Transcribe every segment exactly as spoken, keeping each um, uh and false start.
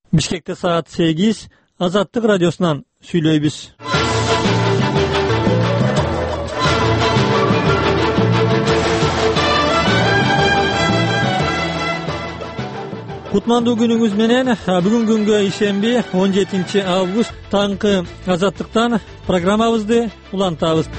Бишкекте саат сегиз, Азаттык радиосунан сүйлөйбүз. Кутмандуу күнүңүз менен. Бүгүн күнгө ишемби он жетинчи август таңкы Азаттыктан программабызды улантабыз.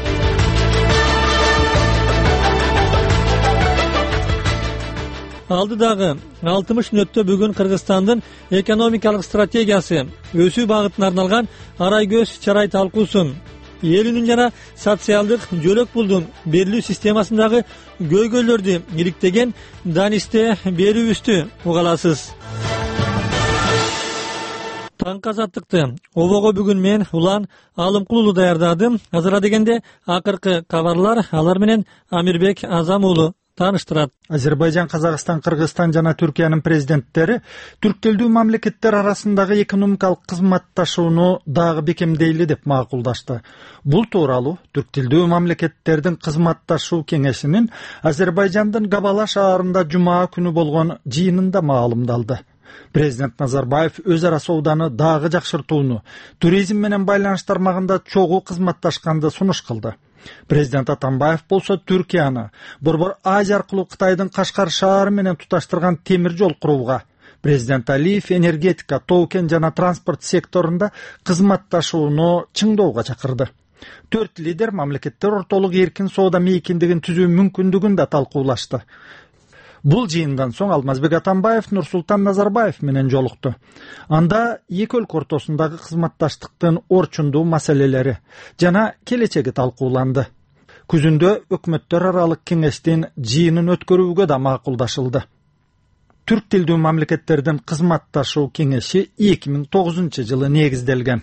Алдыдагы алтымыш мүнөттө бүгүн Кыргызстандын экономикалык стратегиясы өсүү багытына арналган арай көз чарай талкуусун, эл үнүн жана социалдык жөлөк пулдун берилүү системасындагы көйгөйлөрдү иликтеген данисте берүүбүздү уга аласыз. Таңкы Азаттыкты обого бүгүн мен Улан Алымкулуу даярдадым. Азыра дегенде акыркы кабарлар, алар менен Амирбек Азам уулу таныштырат. Азербайжан, Казакстан, Кыргызстан жана Түркиянын президенттери түрк тилдүү мамлекеттер арасындагы экономикалык кызматташууну дагы бекемдейли деп макулдашты. Бул тууралуу түрк тилдүү мамлекеттердин кызматташуу кеңешинин Азербайжандын Габала шаарында жума күнү болгон жыйынында маалымдалды. Президент Назарбаев өз ара сооданы дагы жакшыртууну, туризм менен байланыш тармагында чогуу кызматташканды сунуш кылды. Президент Атамбаев болсо Түркияны Борбор Азия аркылуу Кытайдын Кашкар шаары менен туташтырган темир жол курууга, Президент Алиев энергетика, тоо-кен жана транспорт секторунда кызматташууну чыңдоого чакырды. Төрт лидер мамлекеттер ортолук эркин соода мейкиндигин түзүү мүмкүндүгүн да талкуулашты. Бул жыйындан соң Алмазбек Атамбаев Нурсултан Назарбаев менен жолукту. Анда эки өлкө ортосундагы кызматташтыктын орчундуу маселелери жана келечеги талкууланды. Күзүндө өкмөттөр аралык кеңештин жыйынын өткөрүүгө да макулдашылды. Түрк тилдүү мамлекеттердин кызматташуу кеңеши эки миң тогузунчу жылы негизделген.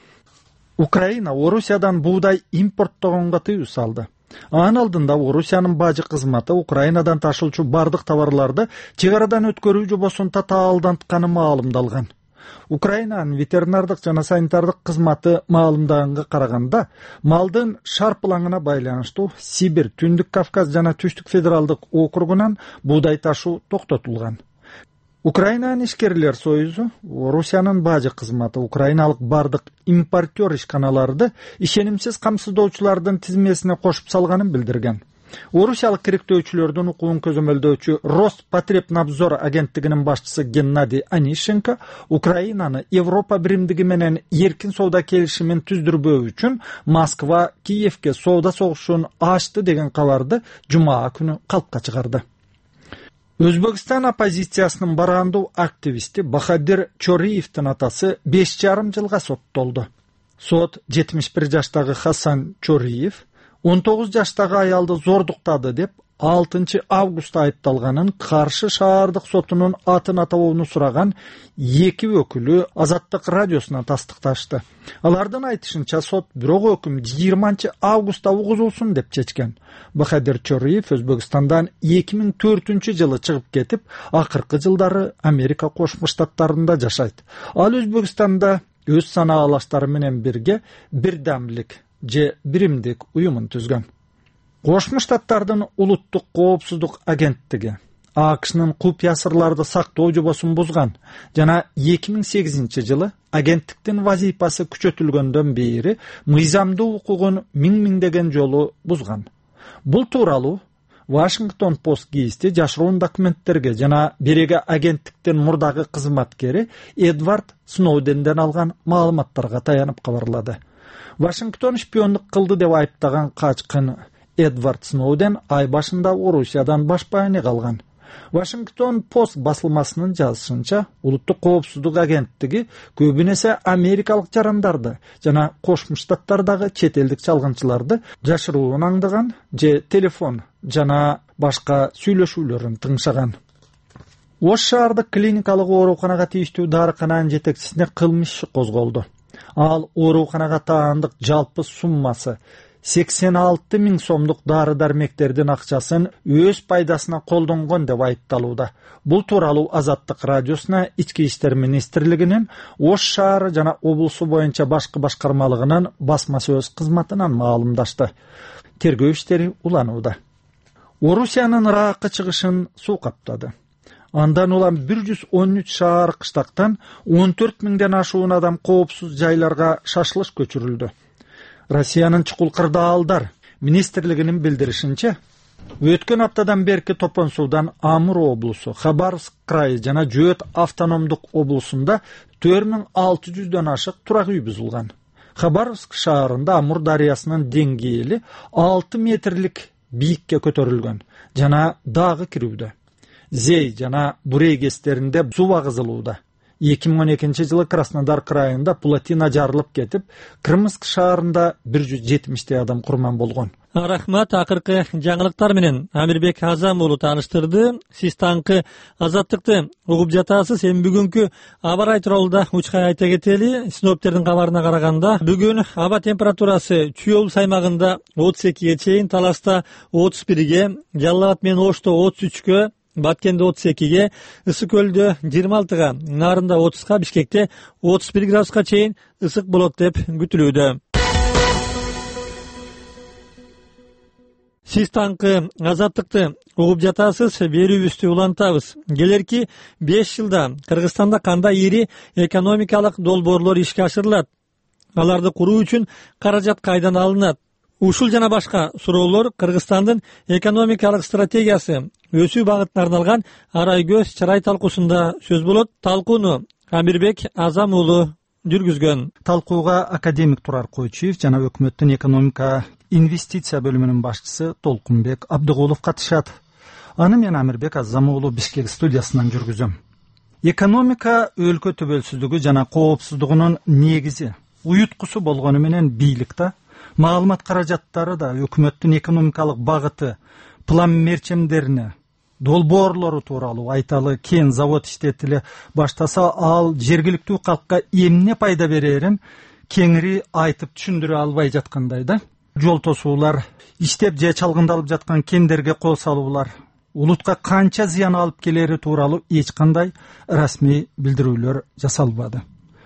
Украина Орусиядан буудай импорттогонго тыюу салды. Анын алдында Орусиянын бажы кызматы Украинадан ташылчу бардык товарларды чек арадан өткөрүү жобосун татаалдантканы маалымдалган. Украинанын ветеринардык жана санитардык кызматы маалымдаганга караганда, малдын шарпылаңына байланыштуу Сибир, Түндүк Кавказ жана Түштүк федералдык округунан буудай ташуу токтотулган. Украинанын ишкерлер союзу Орусиянын бажы кызматы украиналык бардык импортер ишканаларды ишенимсиз камсыздоочулардын тизмесине кошуп салганын билдирген. Орусиялык керектөөчүлөрдүн укугун көзөмөлдөөчү Роспотребнадзор агенттигинин башчысы Геннадий Онищенко Украинаны Европа биримдиги менен эркин соода келишимин түздүрбөө үчүн Москва Киевке соода согушун ачты деген кабарды жума күнү калпка чыгарды. Өзбекстан оппозициясынын барандуу активисти Бахадир Чориевдин атасы беш жарым жылга соттолду. Сот жетимиш бир жаштагы Хасан Чориев он тогуз жаштагы аялды зордуктады деп алтынчы августта айыпталганын Каршы шаардык сотунун атын атабоону сураган эки өкүлү Азаттык радиосуна тастыкташты. Алардын айтышынча сот бирок өкүм жыйырманчы августта угузулсун деп чечкен. Бахадир Чориев Өзбекстандан эки миң төртүнчү жылы чыгып кетип, акыркы жылдары Америка Кошмо Штаттарында жашайт. Ал Өзбекстанда өз санаалаштары менен бирге Бирдамлик же биримдик уюмун түзгөн. Кошмо Штаттардын улуттук коопсуздук агенттиги АКШнын купуя сырларды сактоо жобосун бузган жана эки миң сегизинчи жылы агенттиктин вазифасы күчөтүлгөндөн бери мыйзамдуу укугун миң-миңдеген жолу бузган. Бул тууралуу Washington Post гезити жашыруун документтерге жана береги агенттиктин мурдагы кызматкери Эдвард Сноуденден алган маалыматтарга таянып кабарлады. Вашингтон шпиондук кылды деп айыптаган качкын Эдвард Сноуден ай башында Орусиядан баш байыны калган. Washington Post басылмасынын жазышынча, улуттук коопсуздук агенттиги көбүнесе америкалык жарандарды жана Кошмо Штаттардагы чет элдик чалгынчыларды жашыруун аңдыган же телефон жана башка сүйлөшүүлөрүн тыңшаган. Ош шаардык клиникалык ооруканага тийиштүү дарыкананын жетекчисине кылмыш иши козголду. Ал ооруканага таандык жалпы суммасы сексен алты миң сомдук дары-дармектердин акчасын өз пайдасына колдонгон деп айыпталууда. Бул тууралуу Азаттык радиосуна Ички иштер министрлигинин Ош шаары жана облусу боюнча башкы башкармалыгынын басма сөз кызматынан маалымдашты. Тергөө иштери уланууда. Орусиянын Ракка чыгышын суу каптады. Андан улам бир жүз он үч шаар кыштактан он төрт миңден ашуун адам коопсуз жайларга шашылыш көчүрүлдү. Россиянын чукул кырдаалдар министрлигинин билдиришинче, өткөн аптадан берки топон суудан Амур облусу, Хабаровск крайы жана Жөөт автономдук облусунда төрт миң алты жүздөн ашык турак үй бузулган. Хабаровск шаарында Амур дарыясынын деңгээли алты метрлик бийикке көтөрүлгөн жана дагы кирүүдө. Зей жана Бурей кестеринде суу багызылууда. эки миң он экинчи жылы Краснодар крайында плотина жарылып кетип, Крымск шаарында бир жүз жетимиштей адам курман болгон. Рахмат, акыркы жаңылыктар менен Амирбек Азам уулу тааныштырды. Сиз таңкы азаттыкты угуп жатасыз. Эми бүгүнкү аба ырайы тууралуу учкай айта кетели. Синоптиктердин кабарына караганда, бүгүн аба температурасы Чүй облус аймагында отуз экиге чейин, Таласта отуз бирге, Жалал Абад менен Ошто отуз үчкө, Баткенде отуз экиге, Ысык көлдө жыйырма алтыга, Нарында отузга, Бишкекте отуз бир градуска чейин ысык болот деп күтүлүүдө. Сиз таңкы азаттыкты угуп жатасыз, берүүбүздү улантабыз. Келерки беш жылда Кыргызстанда кандай ири экономикалык долбоорлор ишке ашырылат? Аларды куруу үчүн каражат кайдан алынат? Ушул жана башка суроолор Кыргызстандын экономикалык стратегиясы өсүү багытына арналган арай көз чарай талкуусунда сөз болот. Талкууну Амирбек Азам уулу жүргүзгөн. Талкууга академик Турар Койчиев жана өкмөттүн экономика инвестиция бөлүмүнүн башчысы Толкунбек Абдыгулов катышат. Аны мен Амирбек Азам уулу Бишкек студиясынан жүргүзөм. Экономика өлкө төбөлсүздүгү жана коопсуздугунун негизи, уюткусу болгону менен бийликте маалымат каражаттары да өкмөттүн экономикалык багыты, план мерчемдерине, долбоорлору тууралуу айталы кен завод иштетиле баштаса, ал жергиликтүү калкка эмне пайда берерин кеңири айтып түшүндүрө албай жаткандай да. Жол тосуулар, иштеп же чалгындалып жаткан кендерге кол салуулар, улутка канча зыян алып келери тууралуу эч кандай расмий билдирүүлөр жасалбады.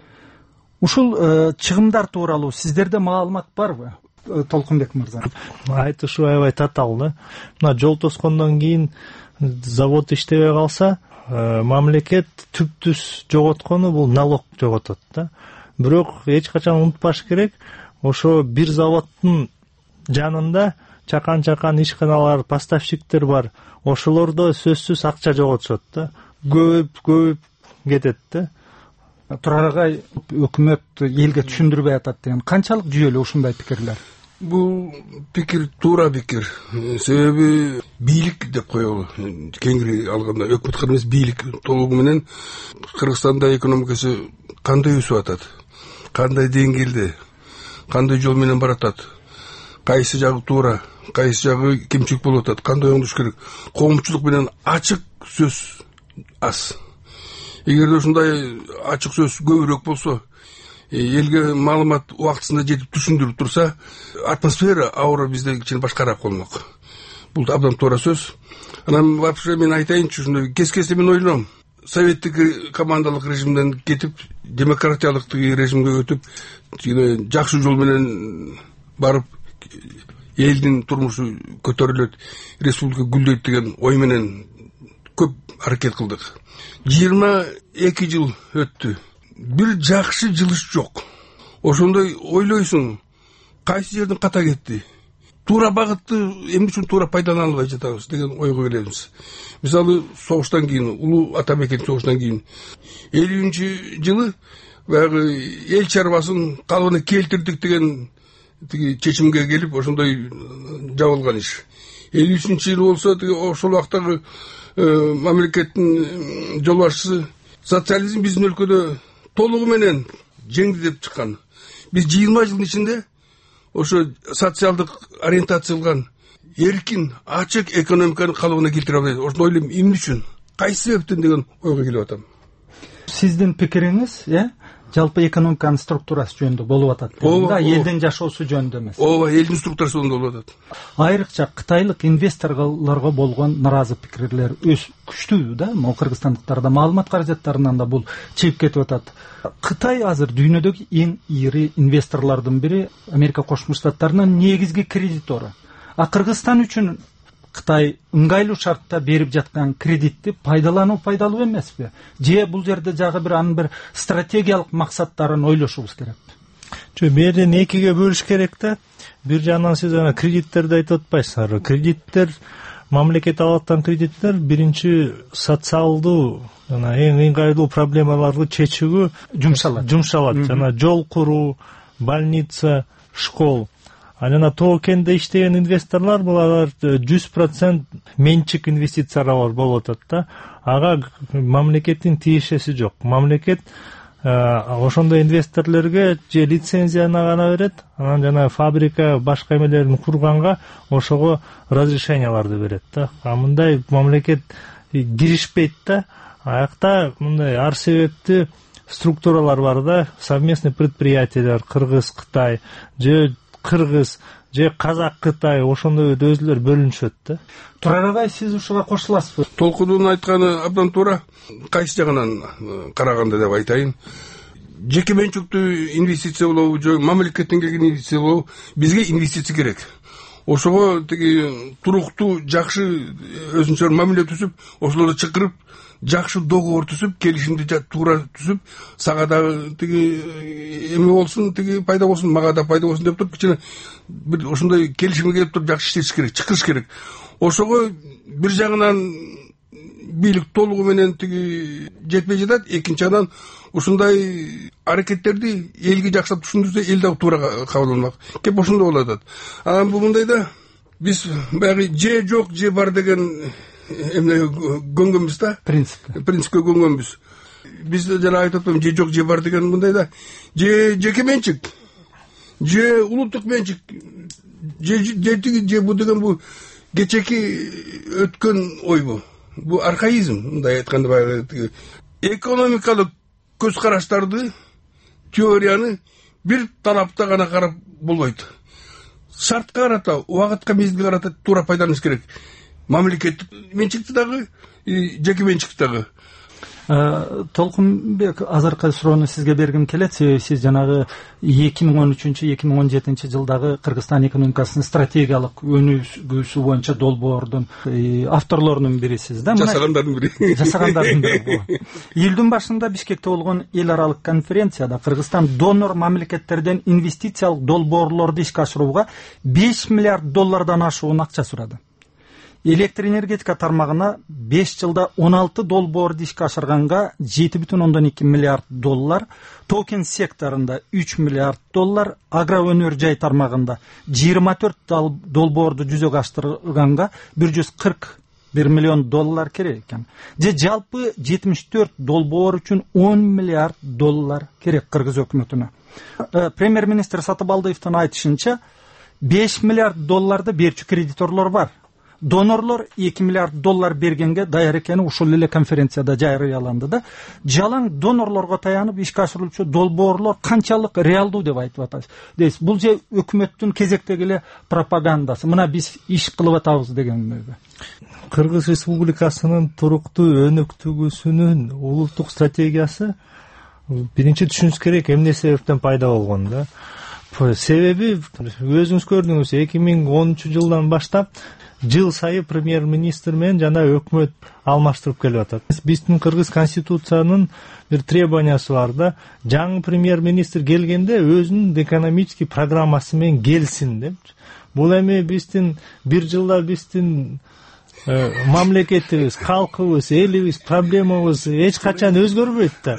Ушул э, чыгымдар тууралуу сиздерде маалымат барбы, э, Толкунбек мырза? Айтышы аябай татаал да. Мына жол тоскондон кийин завод иштебей калса, э, мамлекет түп-түз жоготкону бул налог жоготот да. Бирок эч качан унутпаш керек, ошо бир заводдун жанында чакан-чакан ишканалар, поставщиктер бар. Ошолордо сөзсүз акча жоготушат да. Көбөйүп көбөйүп кетет да. Турар агай, өкмөт элге түшүндүрбөй атат деген канчалык жүйөлүү ушундай пикирлер? Бул пикир туура пикир. Себеби бийлик деп коелу. Кеңири алганда өкмөт эмес, бийлик толугу менен Кыргызстанда экономикасы кандай өсүп атат, кандай деңгээлде, кандай жол менен баратат, кайсы жагы туура, кайсы жагы кемчилик болуп атат, кандай оңдош керек. Коомчулук менен ачык сөз аз. Эгерде ушундай ачык сөз көбүрөөк болсо, элге маалымат убактысында жетип түшүндүрүп турса, атмосфера, аура бизде кичине башкараак болмок. Бул абдан туура сөз. Анан вообще мен айтайынчы, ушундай кес-кесте мен ойлойм. Советтик командалык режимден кетип, демократиялык режимге өтүп, жакшы жол менен барып, элдин турмушу көтөрүлөт, республика гүлдөйт деген ой менен көп аракет кылдык. жыйырма эки жыл өттү. Бир жакшы жылыш жок. Ошондой ойлойсуң, кайсы жерден ката кетти? Туура багытты эмне үчүн туура пайдалана албай жатабыз деген ойго келебиз. Мисалы, согуштан кийин, улуу ата мекен согуштан кийин элүүнчү жылы баягы эл чарбасын калыбына келтирдик деген тиги чечимге келип, ошондой жабылган иш. элүү үчүнчү жылы болсо, ошол убактагы мамлекеттин жол башчысы социализм биздин өлкөдө толугу менен жеңди деп чыккан. Биз жыйырма жылдын ичинде ошо социалдык ориентацияланган, эркин, ачык экономиканы калыбына келтире албайбыз. Ошону ойлойм, эмне үчүн, кайсы себептен деген ойго келип атам. Сиздин пикириңиз, э, жалпы экономиканын структурасы жөнүндө болуп атат. Да, элдин жашоосу жөнүндө эмес. Ооба, элдин структурасы жөнүндө болуп атат. Айрыкча кытайлык инвесторлорго болгон наразы пикирлер өс күчтүү да. Могу кыргызстандыктарда маалымат каражаттарынан да бул чыгып кетип атат. Кытай азыр дүйнөдөгү эң ири инвесторлордун бири, Америка Кошмо Штаттарынын негизги кредитору. А Кыргызстан үчүн Кытай ыңгайлуу шартта берип жаткан кредитти пайдалануу пайдалуу эмеспи? Же бул жерде жагы бир анын бир стратегиялык максаттарын ойлошубуз керекпи? Жок, берден экиге бөлүш керек да. Бир жагынан сиз ана кредиттерди айтып атпайсыздар. Кредиттер, мамлекет алып аткан кредиттер биринчи социалдуу жана эң ыңгайлуу проблемаларды чечүүгө жумшалат. Жумшалат. Жана жол куруу, больница, школ. А жана токенде иштеген инвесторлор булар жүз процент менчик инвестициялар болуп атат да. Ага мамлекеттин тиешеси жок. Мамлекет ошондой инвесторлорго же лицензияны гана берет, анан жана фабрика башка эмелерин курганга ошого разрешенияларды берет да. А мындай мамлекет киришпейт да. Аякта мындай ар себептүү структуралар бар да, совместный предприятиялар, Кыргыз, Кытай, же Кыргыз, же Казак, Кытай, ошондой өзүлөр бөлүнүшөт да. Турар агай, сиз ушуга кошуласызбы? Толкунун айтканы абдан туура. Кайсы жагынан караганда деп айтайын. Жеке менчиктүү инвестициялоо же мамлекеттен келген инвестициялоо бизге инвестиция керек. Ошого тиги туруктуу, жакшы өзүнчө мамиле түзүп, ошолорду чакырып, жакшы договор түзүп, келишимди туура түзүп, сага дагы тиги эме болсун, тиги пайда болсун, мага да пайда болсун деп туруп, кичине бир ошондой келишимге келип туруп жакшы иштеш керек, чакырыш керек. Ошого бир жагынан бийлик толугу менен тиги жетпей жатат, экинчи жагынан ушундай аракеттерди элге жакшылап түшүндүрсө, эл дагы туура кабыл алмак. Кеп ошондой болуп атат. Анан бул мындайда биз баягы же жок, же бар деген эмне көнгөнбүз да. Принцип. Принципке көнгөнбүз. Биз жана айтып атпаймынбы, же жок, же бар деген мындайда. Же жеке менчик, же улуттук менчик, же же тиги же бу деген бу кечеки өткөн ойбу. Бу архаизм, мындай айтканда баягы экономикалык көз караштарды, теорияны бир талапта гана карап болбойт. Шартка карата, убакытка, мезгилге карата туура пайдаланыш керек. Мамлекеттик менчикти дагы, жеке менчикти дагы. Толкунбек, азыркы суроону сизге бергим келет. Сиз жанагы эки миң он үчүнчү эки миң он жетинчи жылдагы Кыргызстан экономикасынын стратегиялык өнүгүүсү боюнча долбоордун авторлорунун бирисиз да. Жасагандардын бири. Жасагандардын бири. Июлдун башында Бишкекте болгон эл аралык конференцияда Кыргызстан донор мамлекеттерден инвестициялык долбоорлорду ишке ашырууга беш миллиард доллардан ашуун акча сурады. Электр энергетика тармагына беш жылда он алты долбоорду ишке ашырганга жети бүтүн ондон эки миллиард доллар, токен секторунда үч миллиард доллар, агроөнөр жай тармагында жыйырма төрт долбоорду жүзөгө аштырганга бир жүз кырк бир миллион доллар керек экен. Же жалпы жетимиш төрт долбоор үчүн он миллиард доллар керек Кыргыз өкмөтүнө. Премьер-министр Сатыбалдыевдин айтышынча беш миллиард долларды берчү кредиторлор бар. Донорлор эки миллиард доллар бергенге даяр экени ушул эле конференцияда жарыяланды да. Жалаң донорлорго таянып ишке ашырылчу долбоорлор канчалык реалдуу деп айтып атасыз. Бул же өкмөттүн кезектеги эле пропагандасы. Мына биз иш кылып атабыз дегенби? Кыргыз Республикасынын туруктуу өнүктүгүсүнүн улуттук стратегиясы биринчи түшүнүш керек эмне себептен пайда болгон да. Себеби өзүңүз көрдүңүз, эки миң онунчу жылдан баштап жыл сайы премьер-министр менен жана өкмөт алмаштырып келип атат. Биздин Кыргыз конституциянын бир требованиясы бар да, жаңы премьер-министр келгенде өзүнүн экономический программасы менен келсин деп. Бул эми биздин бир жылда биздин мамлекетибиз, калкыбыз, элибиз, проблемабыз эч качан өзгөрбөйт да.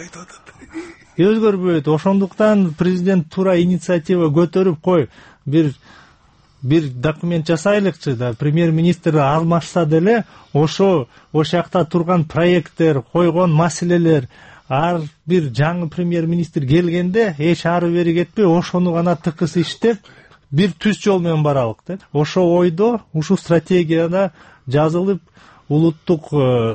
Өзгөрбөйт. Ошондуктан президент туура инициатива көтөрүп, кой, бир бир документ жасайлыкчы да, премьер-министр алмашса деле, ошо ошол жакта турган проекттер, койгон маселелер, ар бир жаңы премьер-министр келгенде эч ары бери кетпей, ошону гана тыкыс иштеп, бир түз жол менен баралык деп. Ошо ойдо, ушул стратегияда жазылып, улуттук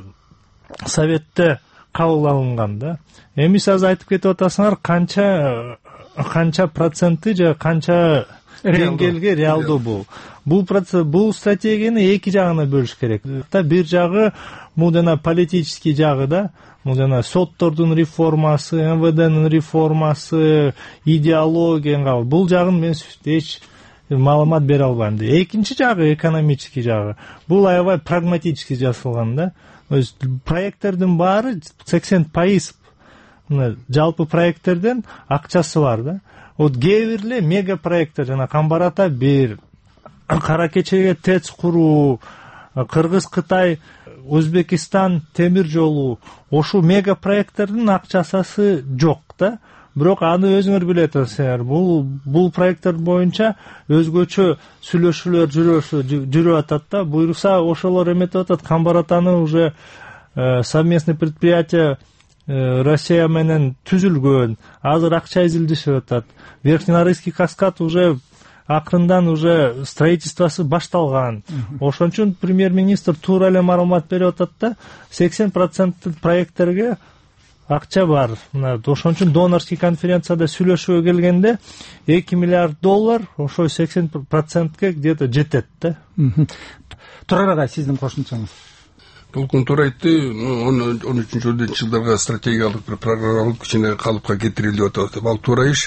советте кабыл алынган да. Эми сиз айтып кетип атасыңар, канча канча проценти же канча деңгээлге реалдуу бул. Бул процесс, бул стратегияны эки жагына бөлүш керек. Бир жагы бул жана политический жагы да, бул жана соттордун реформасы, МВДнын реформасы, идеология, бул жагын мен эч маалымат бере албайм дейт. Экинчи жагы экономический жагы. Бул аябай прагматический жасалган да. Проекттердин баары сексен пайыз жалпы проекттерден акчасы бар да. Вот кээ бир эле мега проекттер жана Камбар ата бир, Кара Кечеге ТЭЦ куруу, Кыргыз Кытай Өзбекистан темир жолу, ошол мега проекттердин акчасы жок да. Бирок аны өзүңөр билет атасыңар. Бул бул проекттер боюнча өзгөчө сүйлөшүүлөр жүрүп атат да. Буйрукса ошолор эметип атат. Камбар атаны уже э, совместный предприятие э, Россия менен түзүлгөн. Азыр акча изилдешип атат. Верхненарыйский каскад уже акырындан уже строительствосы башталган. Ошон үчүн премьер-министр туура эле маалымат берип атат да. сексен процент проекттерге акча бар. Ошон үчүн донорский конференцияда сүйлөшүүгө келгенде эки миллиард доллар ошо сексен процентке где-то жетет да. Турар агай, сиздин кошумчаңыз. Толкун туура айтты. он үчүнчү жылдарга стратегиялык бир программалык кичине калыпка кетирилип атат. Ал туура иш.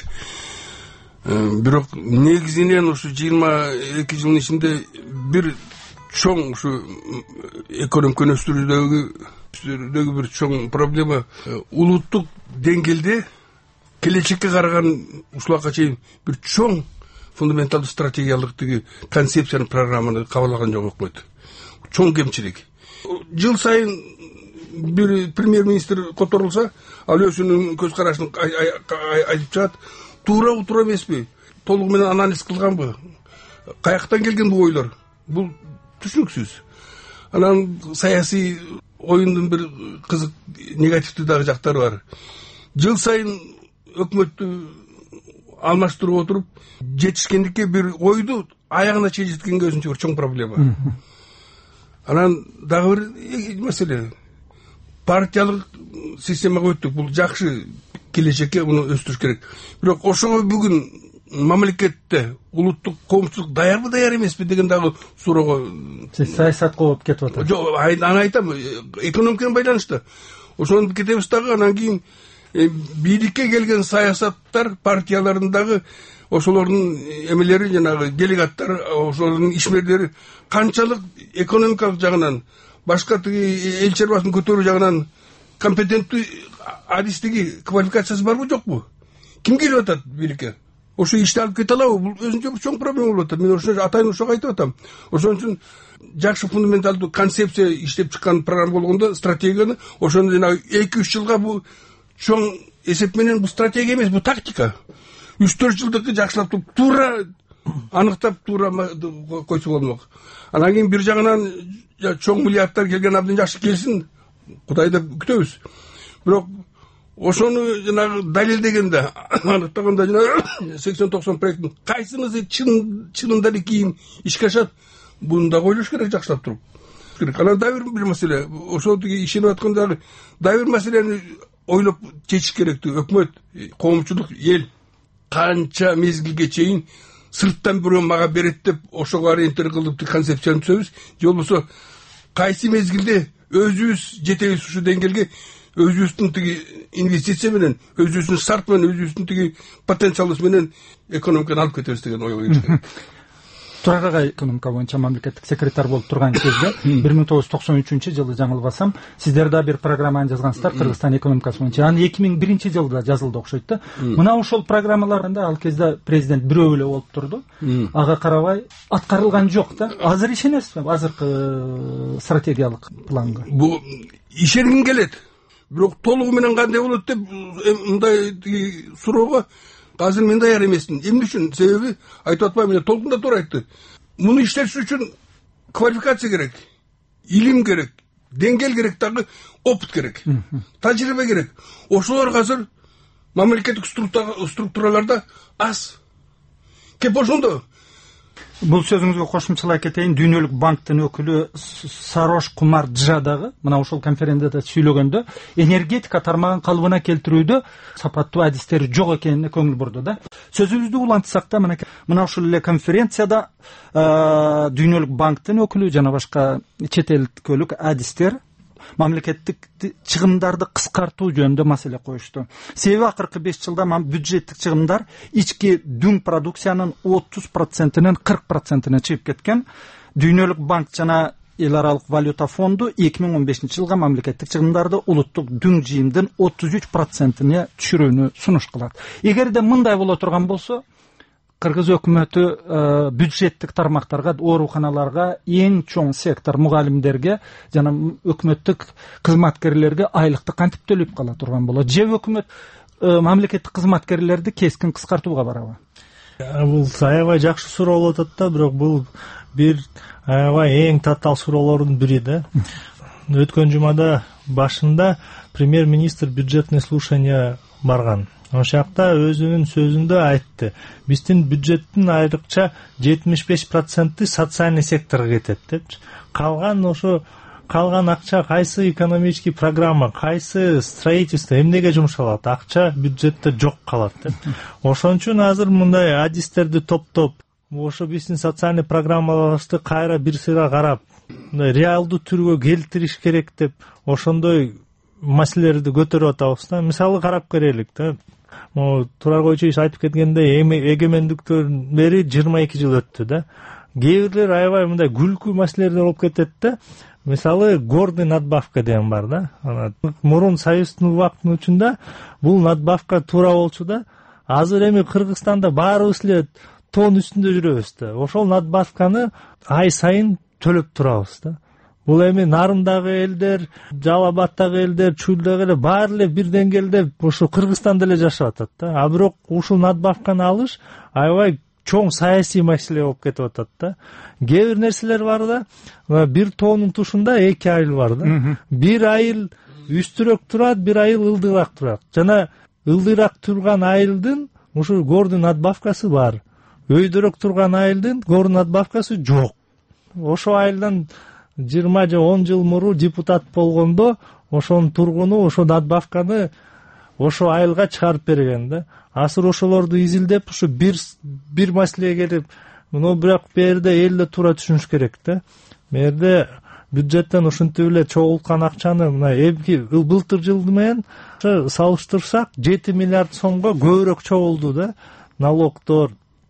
Бирок негизинен ушу жыйырма эки жылдын ичинде бир чоң ушу экономиканы өстүрүүдөгү бир чоң проблема улуттук деңгээлде келечекке караган ушуларга чейин бир чоң фундаменталдуу стратегиялык тиги концепцияны программаны кабыл алган жок өкмөт. Чоң кемчилик. Жыл сайын бир премьер-министр которулса, ал өзүнүн көз карашын айтып чыгат. Туура туура эмеспи? Толугу менен анализ кылганбы? Каяктан келген бул ойлор? Бул түшүнүксүз. Анан саясий оюндун бир кызык негативдүү дагы жактары бар. Жыл сайын өкмөттү алмаштырып отуруп, жетишкендикке бир ойду аягына чейин жеткенге өзүнчө бир чоң проблема. Анан дагы бир маселе. Партиялык системага өттүк. Бул жакшы, келечекке муну өстүрүш керек. Бирок ошого бүгүн мамлекетте улуттук коомчулук даярбы, даяр эмеспи деген дагы суроого саясатка болуп кетип атат. Жок, аны айтам, экономикага байланыштуу. Ошону кетебиз дагы, анан кийин бийликке келген саясаттар партияларындагы ошолордун эмелери, жанагы делегаттар, ошолордун ишмерлери канчалык экономикалык жагынан, башка тиги эл чарбасын көтөрүү жагынан компетенттүү адистиги квалификациясы барбы, жокпу? Ким келип атат бийликке? Ошо ишти алып кете алабы? Бул өзүнчө бир чоң проблема болуп атат. Мен ошо атайын ошого айтып атам. Ошон үчүн жакшы фундаменталдуу концепция иштеп чыккан программа болгондо стратегияны ошону жана эки үч жылга бул чоң эсеп менен бул стратегия эмес, бул тактика. үч төрт жылдыкы жакшылап туруп туура аныктап туура койсо болмок. Анан кийин бир жагынан чоң миллиардтар келген абдан жакшы келсин. Кудайды күтөбүз. Бирок ошону жанагы далилдегенде, аныктаганда жанагы сексен токсон проекттин кайсынысы чын чынында эле кийин ишке ашат, буну да ойлош керек, жакшылап туруп. Анан дагы бир маселе, ошол тиги ишенип аткандагы дагы бир маселени ойлоп чечиш керектүү. Өкмөт, коомчулук, эл канча мезгилге чейин сырттан бирөө мага берет деп ошого ориентир кылып концепцияны түзөбүз, же болбосо кайсы мезгилде өзүбүз жетебиз ушу деңгээлге, өзүбүздүн тиги инвестиция менен, өзүбүздүн старт менен, өзүбүздүн тиги потенциалыбыз менен экономиканы алып кетебиз деген ойго келишти. Турар агай экономика боюнча мамлекеттик секретарь болуп турган кезде бир миң тогуз жүз токсон үчүнчү жылы, жаңылбасам, сиздер да бир программаны жазгансыздар Кыргызстан экономикасы боюнча. Аны эки миң биринчи жылда жазылды окшойт да. Мына ошол программаларында ал кезде президент бирөө эле болуп турду. Ага карабай аткарылган жок да. Азыр ишенесизби азыркы стратегиялык планга? Бул ишенгим келет. Бирок толугу менен кандай болот деп мындай суроого азыр мен даяр эмесмин. Эмне үчүн? Себеби айтып атпайм, мен толкун да туура айтты. Муну иштетиш үчүн квалификация керек, илим керек, деңгэл керек, дагы опыт керек, тажрыйба керек. Ошолор азыр мамлекеттик структураларда аз. Кеп ошондо Бул сөзүңүзгө кошумчалай кетейин. Дүйнөлүк банктын өкүлү Сарош Кумар Джа дагы мына ошол конференцияда сүйлөгөндө энергетика тармагын калыбына келтирүүдө сапаттуу адистери жок экенине көңүл бурду да. Сөзүбүздү улантсак да, мына ушул эле конференцияда Дүйнөлүк банктын өкүлү жана башка чет элдик адистер мамлекеттик чыгымдарды кыскартуу жөнүндө маселе коюшту. Себеби акыркы беш жылда бюджеттик чыгымдар ички дүң продукциянын отуз процентинен кырк процентине чыгып кеткен. Дүйнөлүк банк жана Эл аралык валюта фонду эки миң он бешинчи жылга мамлекеттик чыгымдарды улуттук дүң жыйымдын отуз үч процентине түшүрүүнү сунуш кылат. Эгерде мындай боло турган болсо, Кыргыз өкмөтү бюджеттик тармактарга, ооруканаларга, эң чоң сектор мугалимдерге жана өкмөттүк кызматкерлерге айлыкты кантип төлөп кала турган болот? Же өкмөт мамлекеттик кызматкерлерди кескин кыскартууга барабы? Бул аябай жакшы суроо болуп атат да, бирок бул бир аябай эң татаал суроолордун бири да. Өткөн жумада башында премьер-министр бюджетный слушание барган. Ошакта өзүнүн сөзүндө айтты. Биздин бюджеттин айрыкча жетимиш беш проценти социальный секторго кетет депчи. Калган ошо калган акча кайсы экономический программа, кайсы строительство, эмнеге жумшалат? Акча бюджетте жок калат деп. Ошон үчүн азыр мындай адистерди топтоп, ошо биздин социальный программаларыбызды кайра бир сыйра карап, реалдуу түргө келтириш керек деп ошондой маселелерди көтөрүп атабыз да. Мисалы карап көрөлүк да. Могу Турар Койчуевич айтып кеткендей, эгемендиктен бери жыйырма эки жыл өттү да. Кээ бирлер аябай мындай күлкү маселелер болуп кетет да. Мисалы гордый надбавка деген бар да. Мурун союздун убактын учунда бул надбавка туура болчу да. Азыр эми Кыргызстанда баарыбыз эле тон үстүндө жүрөбүз да. Ошол надбавканы ай сайын төлөп турабыз да. Бул эми Нарымдагы элдер, Жалал Абаддагы элдер, Чүлдөгү эле баары эле бир деңгээлде ошо Кыргызстанда эле жашап атат да. А бирок ушул надбавканы алыш аябай чоң саясий маселе болуп кетип атат да. Кээ бир нерселер бар да, бир тоонун тушунда эки айыл бар да. Бир айыл үстүрөөк турат, бир айыл ылдыйраак турат. Жана ылдыйраак турган айылдын ушул гордый надбавкасы бар. Өйдөрөөк турган айылдын гордый надбавкасы жок. Ошо айылдан жыйырма же он жыл мурун депутат болгондо ошонун тургуну ошо надбавканы ошо айылга чыгарып берген да. Азыр ошолорду изилдеп, ушу бир бир маселеге келип, муну бирок берде элде туура түшүнүш керек да. Мерде бюджеттен ушинтип эле чогулткан акчаны мына эмки былтыр жылы менен салыштырсак жети миллиард сомго көбүрөөк чогулду да. Налогдор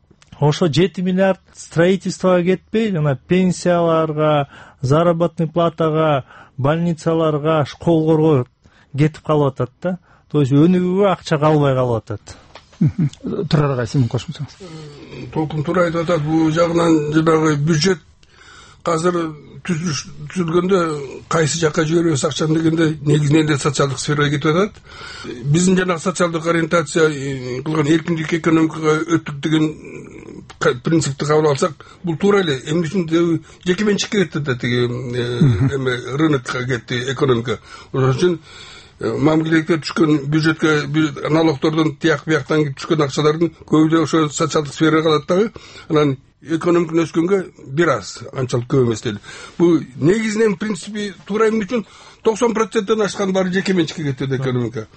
ошо жети миллиард строительствого кетпей, жана пенсияларга, заработный платага, больницаларга, школго кетип калып атат да. То есть өнүгүүгө акча калбай калып атат. Турар агай, сиздин кошумчаңыз. Толкун туура айтып атат. Бул жагынан жанагы бюджет азыр түзүлгөндө кайсы жакка жиберебиз акчаны дегенде негизинен эле социалдык сферага кетип атат. Биздин жанагы социалдык ориентация кылган эркиндик экономикага өттүк деген принципти кабыл алсак, бул туура эле. Эмне үчүн жеке менчикке кетти да, тиги эме рынокко кетти экономика. Ошон үчүн мамлекетке түшкөн бюджетке налогдордон тияк бияктан кирип түшкөн акчалардын көбү ошо социалдык сферага калат дагы. Анан экономика өскөнгө бир аз, анчалык көп эмес дейли. Бул негизинен принципи туура. Эмне үчүн токсон проценттен ашкан баары жеке менчикке кетти экономика.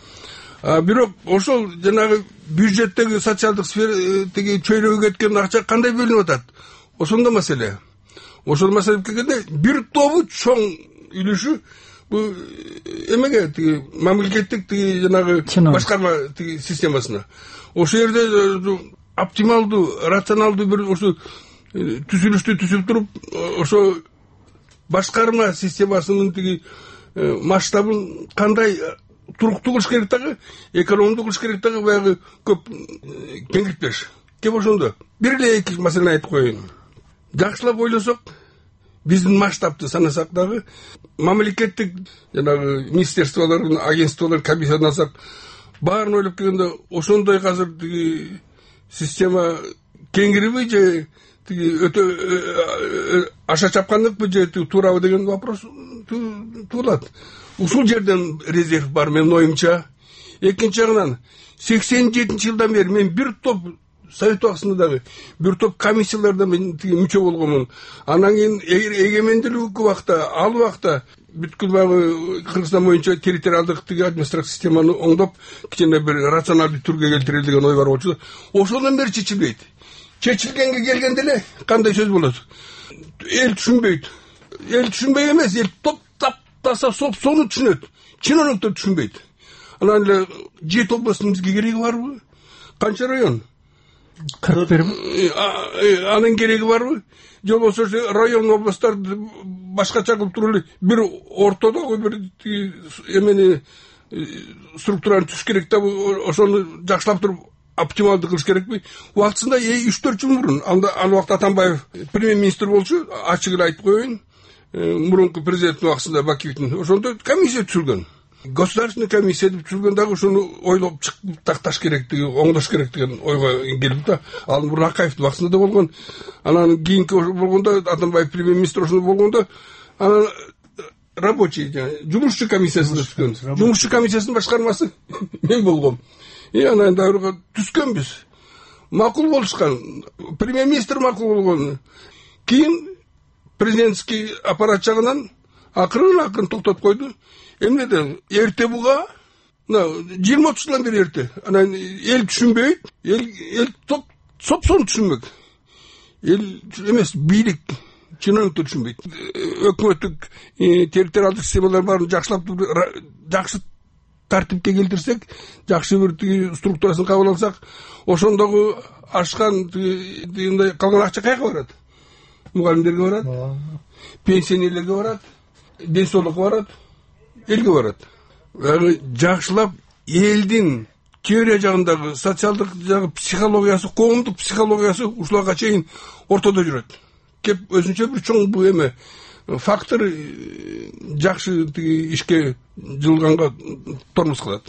А бирок ошол жанагы бюджеттеги социалдык сфера тиги чөйрөгө кеткен акча кандай бөлүнүп атат? Ошондо маселе. Ошол маселе келгенде бир тобу чоң үлүшү бул эмеге тиги мамлекеттик тиги жанагы башкарма тиги системасына. Ошол жерде оптималдуу, рационалдуу бир ошо түзүлүштү түзүп туруп, ошо башкарма системасынын тиги масштабын кандай туруктуу кылыш керек дагы, экономдуу кылыш керек дагы, баягы көп кеңиртпеш. Кеп ошондо бир эле эки маселени айтып коеюн. Жакшылап ойлосок, биздин масштабты санасак дагы, мамлекеттик жанагы министерстволордун, агентстволор, комиссияны алсак, баарын ойлоп келгенде ошондой азыр тиги система кеңириби же тиги өтө аша чапкандыкпы же туурабы деген вопрос туулат. Ушул жерден резерв бар менин оюмча. Экинчи жагынан сексен жетинчи жылдан бери мен бир топ совет убактысында бир топ комиссиялардан мен тиги мүчө болгонмун. Анан кийин эгемендүүлүк убакта, ал убакта бүткүл баягы Кыргызстан боюнча территориалдык тиги административдик системаны оңдоп, кичине бир рационалдуу түргө келтирели деген ой бар болчу. Ошондон бери чечилбейт. Чечилгенге келгенде эле кандай сөз болот? Эл түшүнбөйт. Эл түшүнбөй эмес, эл топтап аттаса соп сону түшүнөт. Чиновниктер түшүнбөйт. Анан эле жети областтын бизге кереги барбы? Канча район? кырк бир. Анын кереги барбы? Же болбосо район областтарды башкача кылып туруп эле бир ортодогу бир эмени структураны түзүш керек да, ошону жакшылап туруп оптималдуу кылыш керекпи? Убактысында үч төрт жыл мурун анда ал убакта Атамбаев премьер-министр болчу, ачык эле айтып коеюн. Мурунку президенттин убактысында Бакиевдин ошондо комиссия түзүлгөн. Государственный комиссия деп түзүлгөн дагы ошону ойлоп чыгып такташ керектиги, оңдош керек деген ойго келип да, ал мурун Акаевдин убактысында да болгон. Анан кийинки болгондо Атамбаев премьер-министр ошондо болгондо анан рабочий, жумушчу комиссиясына түзгөн. Жумушчу комиссиясынын башкармасы мен болгом. И анан дагы түзгөнбүз. Макул болушкан. Премьер-министр макул болгон. Кийин президентский аппарат жагынан акырын акырын токтотуп койду. Эмнеде эрте буга, жыйырма отуз жылдан бери эрте. Анан эл түшүнбөйт, эл эл сопсон түшүнбөк. Эл эмес, бийлик, чиновниктер түшүнбөйт. Өкмөттүк территориалдык системалар баарын жакшылап, жакшы тартипке келтирсек, жакшы бир структурасын кабыл алсак, ошондогу ашкан дегенде калган акча каяка барат? Мугалимдерге барат, пенсионерлерге барат, ден соолукка барат, элге барат. Жакшылап элдин теория жагындагы, социалдык жагы, психологиясы, коомдук психологиясы ушуларга чейин ортодо жүрөт. Кеп өзүнчө бир чоң бу эме фактор жакшы ишке жылганга тормоз кылат.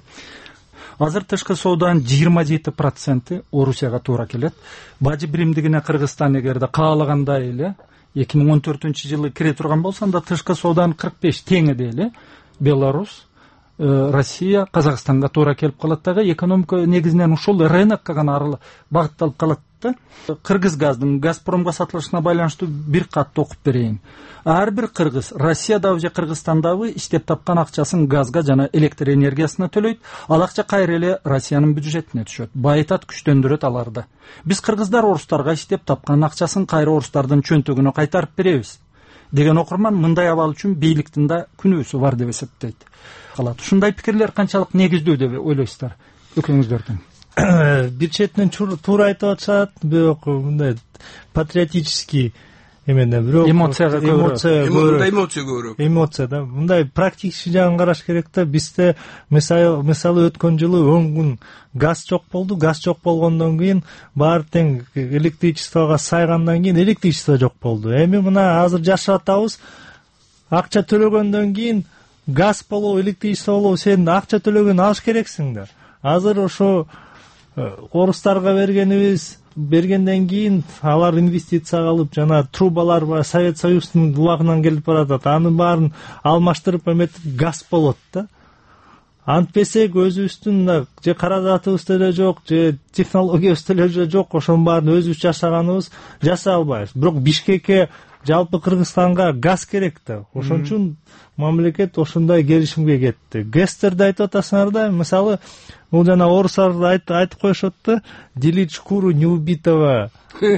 Азыр тышкы сооданын жыйырма жети проценти Орусияга туура келет. Бажы биримдигине Кыргызстан эгерде каалагандай эле эки миң он төртүнчү жылы кире турган болсо, анда тышкы сооданын кырк беш теңи эле Беларусь, Россия, Казакстанга туура келип калат дагы. Экономика негизинен ушул рынокко гана багытталып калат да. Кыргыз газдын Газпромго сатылышына байланыштуу бир катты окуп берейин. Ар бир кыргыз Россиядабы же Кыргызстандабы иштеп тапкан акчасын газга жана электр энергиясына төлөйт. Ал акча кайра эле Россиянын бюджетине түшөт. Байытат, күчтөндүрөт аларды. Биз кыргыздар орустарга иштеп тапкан акчасын кайра орустардын чөнтөгүнө кайтарып беребиз деген окурман мындай абал үчүн бийликтин да күнөөсү бар деп эсептейт. Калат. Ушундай пикирлер канчалык негиздүү деп ойлойсуздар экөөңүздөрдүн? Бир четинен туура айтып атышат, бирок мындай патриотический эмеде, бирок эмоцияга эмоция эмоция көбүрөөк. Эмоция да. Мындай практический жагын караш керек да. Бизде мисалы мисалы өткөн жылы он күн газ жок болду. Газ жок болгондон кийин баары тең электричествого сайгандан кийин электричество жок болду. Эми мына азыр жашап атабыз. Акча төлөгөндөн кийин газ болобу, электричество болобу, сен акча төлөгөн алыш керексиң да. Азыр ошо орустарга бергенибиз, бергенден кийин алар инвестиция кылып, жана трубалар бар, Совет Союздун убагынан келип баратат. Аны баарын алмаштырып эметип газ болот да. Антпесек өзүбүздүн же каражатыбыз деле жок, же технологиябыз деле жок, ошонун баарын өзүбүз жашаганыбыз жасай албайбыз. Бирок Бишкекке, жалпы Кыргызстанга газ керек да. Ошон үчүн мамлекет ошондой келишимге кетти. Гестерди айтып атасыңар да, мисалы, бул жана орустар айтып коюшат да, делить шкуру неубитого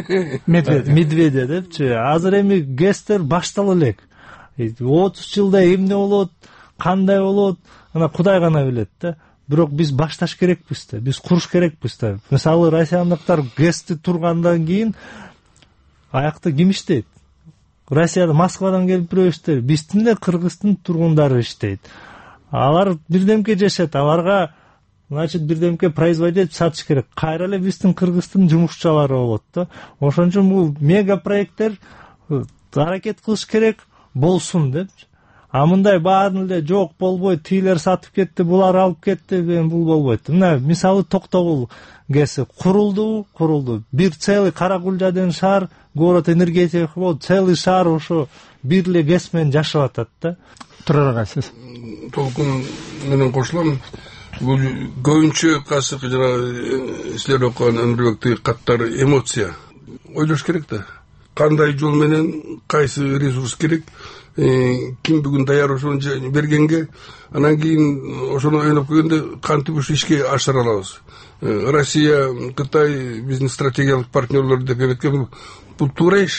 медведя депчи. Азыр эми Гестер баштала элек. отуз жылда эмне болот, кандай болот, ана Кудай гана билет да. Бирок биз башташ керекпиз да, биз куруш керекпиз да. Мисалы, россиялыктар Гести тургандан кийин аякта ким иштейт? Россияда Москвадан келип бирөө иштейт. Биздин да Кыргыздын тургундары иштейт. Алар бирдемке жашайт, аларга значит бирдемке производить сатыш керек. Кайра эле биздин Кыргыздын жумушчулары болот да. Ошон үчүн бул мега проекттер аракет кылыш керек болсун деп. А мындай баарын эле жок болбойт, тийлер сатып кетти, булар алып кетти, бул болбойт. Мына мисалы Токтогул гэси курулду, курулду. Бир целый Каракульжа деген шаар, город энергетика болуп, целый шаар ошо бир эле гэс менен жашап атат да. Тураргайсыз. Толкун менен кошулам. Бул көбүнчө касык жана силер окуган Өмүрбектин каттары эмоция. Ойлош керек да. Кандай жол менен кайсы ресурс керек? Ким бүгүн даяр ошону бергенге, анан кийин ошону ойлоп көргөндө кантип ушу ишке ашыра алабыз. Россия, Кытай биздин стратегиялык партнерлор деп эметкен, бул туура иш.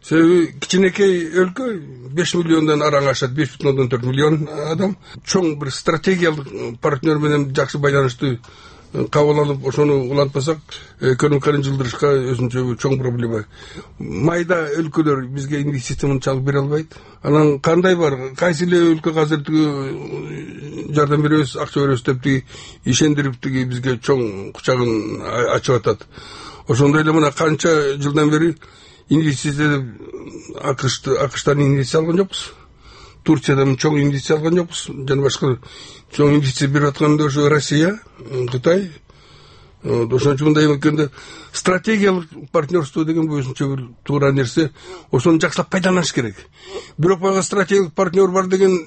Себеби кичинекей өлкө беш миллиондон араң ашат, беш бүтүн ондон төрт миллион адам. Чоң бир стратегиялык партнер менен жакшы байланышты кабыл алып, ошону улантпасак, экономиканы жылдырышка өзүнчө чоң проблема. Майда өлкөлөр бизге инвестицияны чалып бере албайт. Анан кандай бар? Кайсы эле өлкө азыр тиги жардам беребиз, акча беребиз деп тиги ишендирип тиги бизге чоң кучагын ачып атат. Ошондой эле мына канча жылдан бери инвестиция деп АКШты АКШтан инвестиция алган жокпуз. Турциядан чоң инвестиция алган жокпуз. Жана башка чоң инвестиция берип аткан ошо Россия, Кытай. Ошон үчүн мындай эмкенде стратегиялык партнерство деген өзүнчө бир туура нерсе. Ошону жакшылап пайдаланыш керек. Бирок баягы стратегиялык партнер бар деген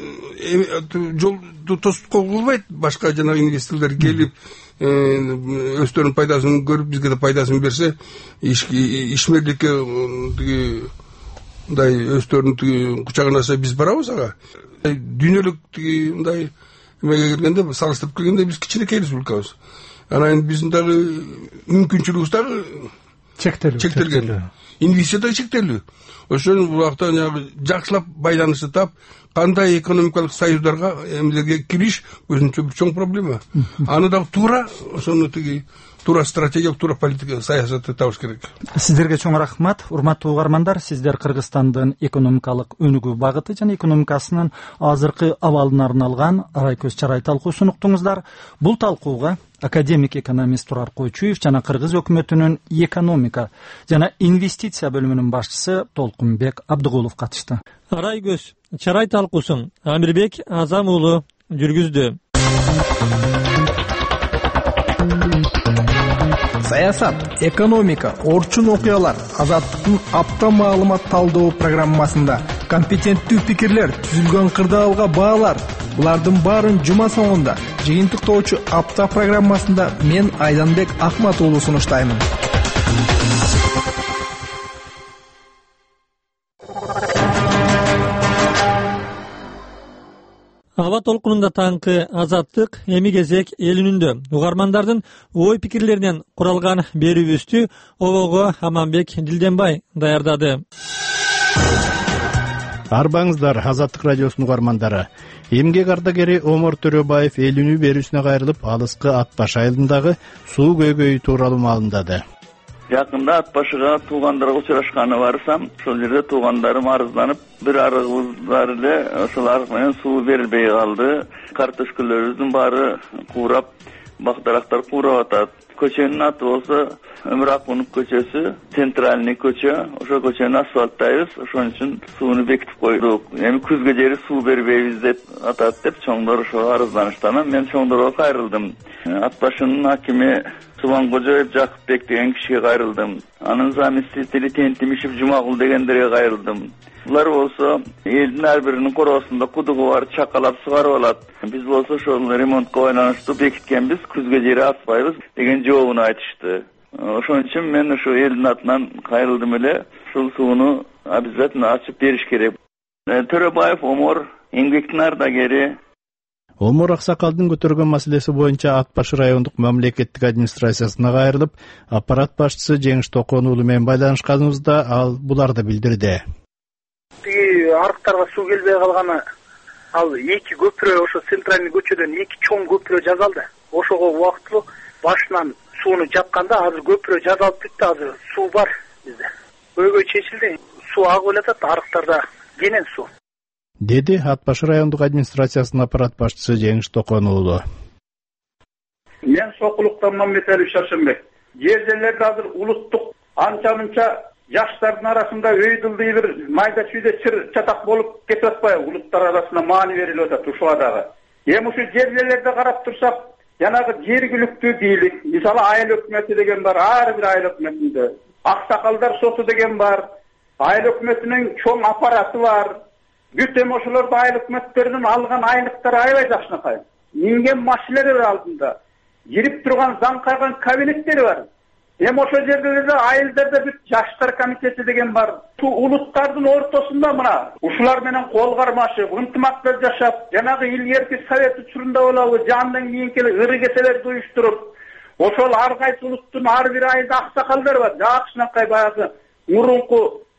жолду тосуп койгулбайт. Башка жана инвесторлор келип өздөрүнүн пайдасын көрүп, бизге да пайдасын берсе, ишмерликке тиги мындай өздөрүнүн тиги кучагына аса биз барабыз ага. Дүйнөлүк тиги мындай эмеге келгенде, салыштырып келгенде биз кичинекей республикабыз. Анан биздин дагы мүмкүнчүлүгүбүз дагы чектелген. Инвестиция да чектелүү. Ошон убакта жакшылап байланышты тап, кандай экономикалык союздарга эмелерге кириш өзүнчө бир чоң проблема. Аны дагы туура, ошону тиги туура стратегиялык, туура политика саясатты табыш керек. Сиздерге чоң рахмат, урматтуу угармандар. Сиздер Кыргызстандын экономикалык өнүгүү багыты жана экономикасынын азыркы абалына арналган Арайкөз чарай талкуусун уктуңуздар. Бул талкууга академик экономист Турар Койчуев жана Кыргыз өкмөтүнүн экономика жана инвестиция бөлүмүнүн башчысы Толкунбек Абдыгулов катышты. Арайкөз чарай талкуусун Амирбек Азам уулу жүргүздү. Саясат, экономика, орчун окуялар Азаттыктын апта маалымат талдоо программасында компетенттүү пикирлер, түзүлгөн кырдаалга баалар. Булардын баарын жума соңунда жыйынтыктоочу апта программасында мен Айданбек Ахмат уулу сунуштаймын. Аба толкунунда таңкы Азаттык эми кезек эл үнүндө угармандардын ой пикирлеринен куралган берүүбүздү обого Аманбек Дилденбай даярдады. Арбаңыздар, Азаттык радиосунун угармандары. Эмгек ардагери Омор Төрөбаев эл үнү берүүсүнө кайрылып, алыскы Ат баш айылындагы суу көйгөйү тууралуу маалымдады. Жакында Ат башыга туугандарга учурашканы барсам, ошол жерде туугандарым арызданып, бир арыгыбыздар эле ошол арык менен суу берилбей калды. Картөшкөлөрүбүздүн баары куурап, бактарактар куурап атат. Көчөнүн аты болсо Өмүр Акунов көчөсү, центральный көчө. Ошол көчөнү асфальттайбыз, ошон үчүн сууну бекитип койдук. Эми күзгө жери суу бербейбиз деп атат деп чоңдор ошо арызданыштан мен чоңдорго кайрылдым. Ат башынын акими Субанкожоев Жакыпбек деген кишиге кайрылдым. Анын заместители Тентимишев Жумагул дегендерге кайрылдым. Булар болсо элдин ар биринин короосунда кудугу бар, чакалап сугарып алат. Биз болсо ошол ремонтко байланыштуу бекиткенбиз, күзгө жери аспайбыз деген жообун айтышты. Ошон үчүн мен ошо элдин атынан кайрылдым эле. Ушул сууну обязательно ачып бериш керек. Төрөбаев Омор эмгектин ардагери. Омор Аксакалдын көтөргөн маселеси боюнча Ат башы райондук мамлекеттик администрациясына кайрылып, аппарат башчысы Жеңиш Токон уулу менен байланышканыбызда ал буларды билдирди. Тиги арыктарга суу келбей калганы, ал эки көпүрө ошо центральный көчөдөн эки чоң көпүрө жазалды. Ошого убактылуу башынан сууну жапканда азыр көпүрө жазалып бүттү, азыр суу бар бизде. Көйгөй чечилди, суу агып элатат, арыктарда кенен суу. Деди Ат башы райондук администрациясынын аппарат башчысы Жеңиш Токон уулу. Мен Сокулуктан Мамметалиев Шаршенбек. Жер жерлерде азыр улуттук анча-мынча жаштардын арасында өйдүлдүй бир майда чүйдө чыр чатак болуп кетип атпайбы? Улуттар арасында маани берилип атат ушуга дагы. Эми ушу жер жерлерде карап турсак, жанагы жергиликтүү бийлик, мисалы айыл өкмөтү деген бар, ар бир айыл өкмөтүндө. Аксакалдар соту деген бар, айыл өкмөтүнүн чоң аппараты бар. Бүт эми ошолорду айыл өкмөттөрүнүн алган айлыктары аябай жакшынакай. Минген машинелер алдында. Жирип турган заң кайган кабинеттери бар. Эми ошол жерлерде айылдарда бүт жаштар комитети деген бар. Улуттардын ортосунда мына ушулар менен кол кармашып, ынтымакта жашап, жанагы илгерки совет учурунда болобу, жандан кийинки ыры кеселерди уюштуруп, ошол ар кайсы улуттун ар бир айылда аксакалдар бар. Жакшынакай баягы мурунку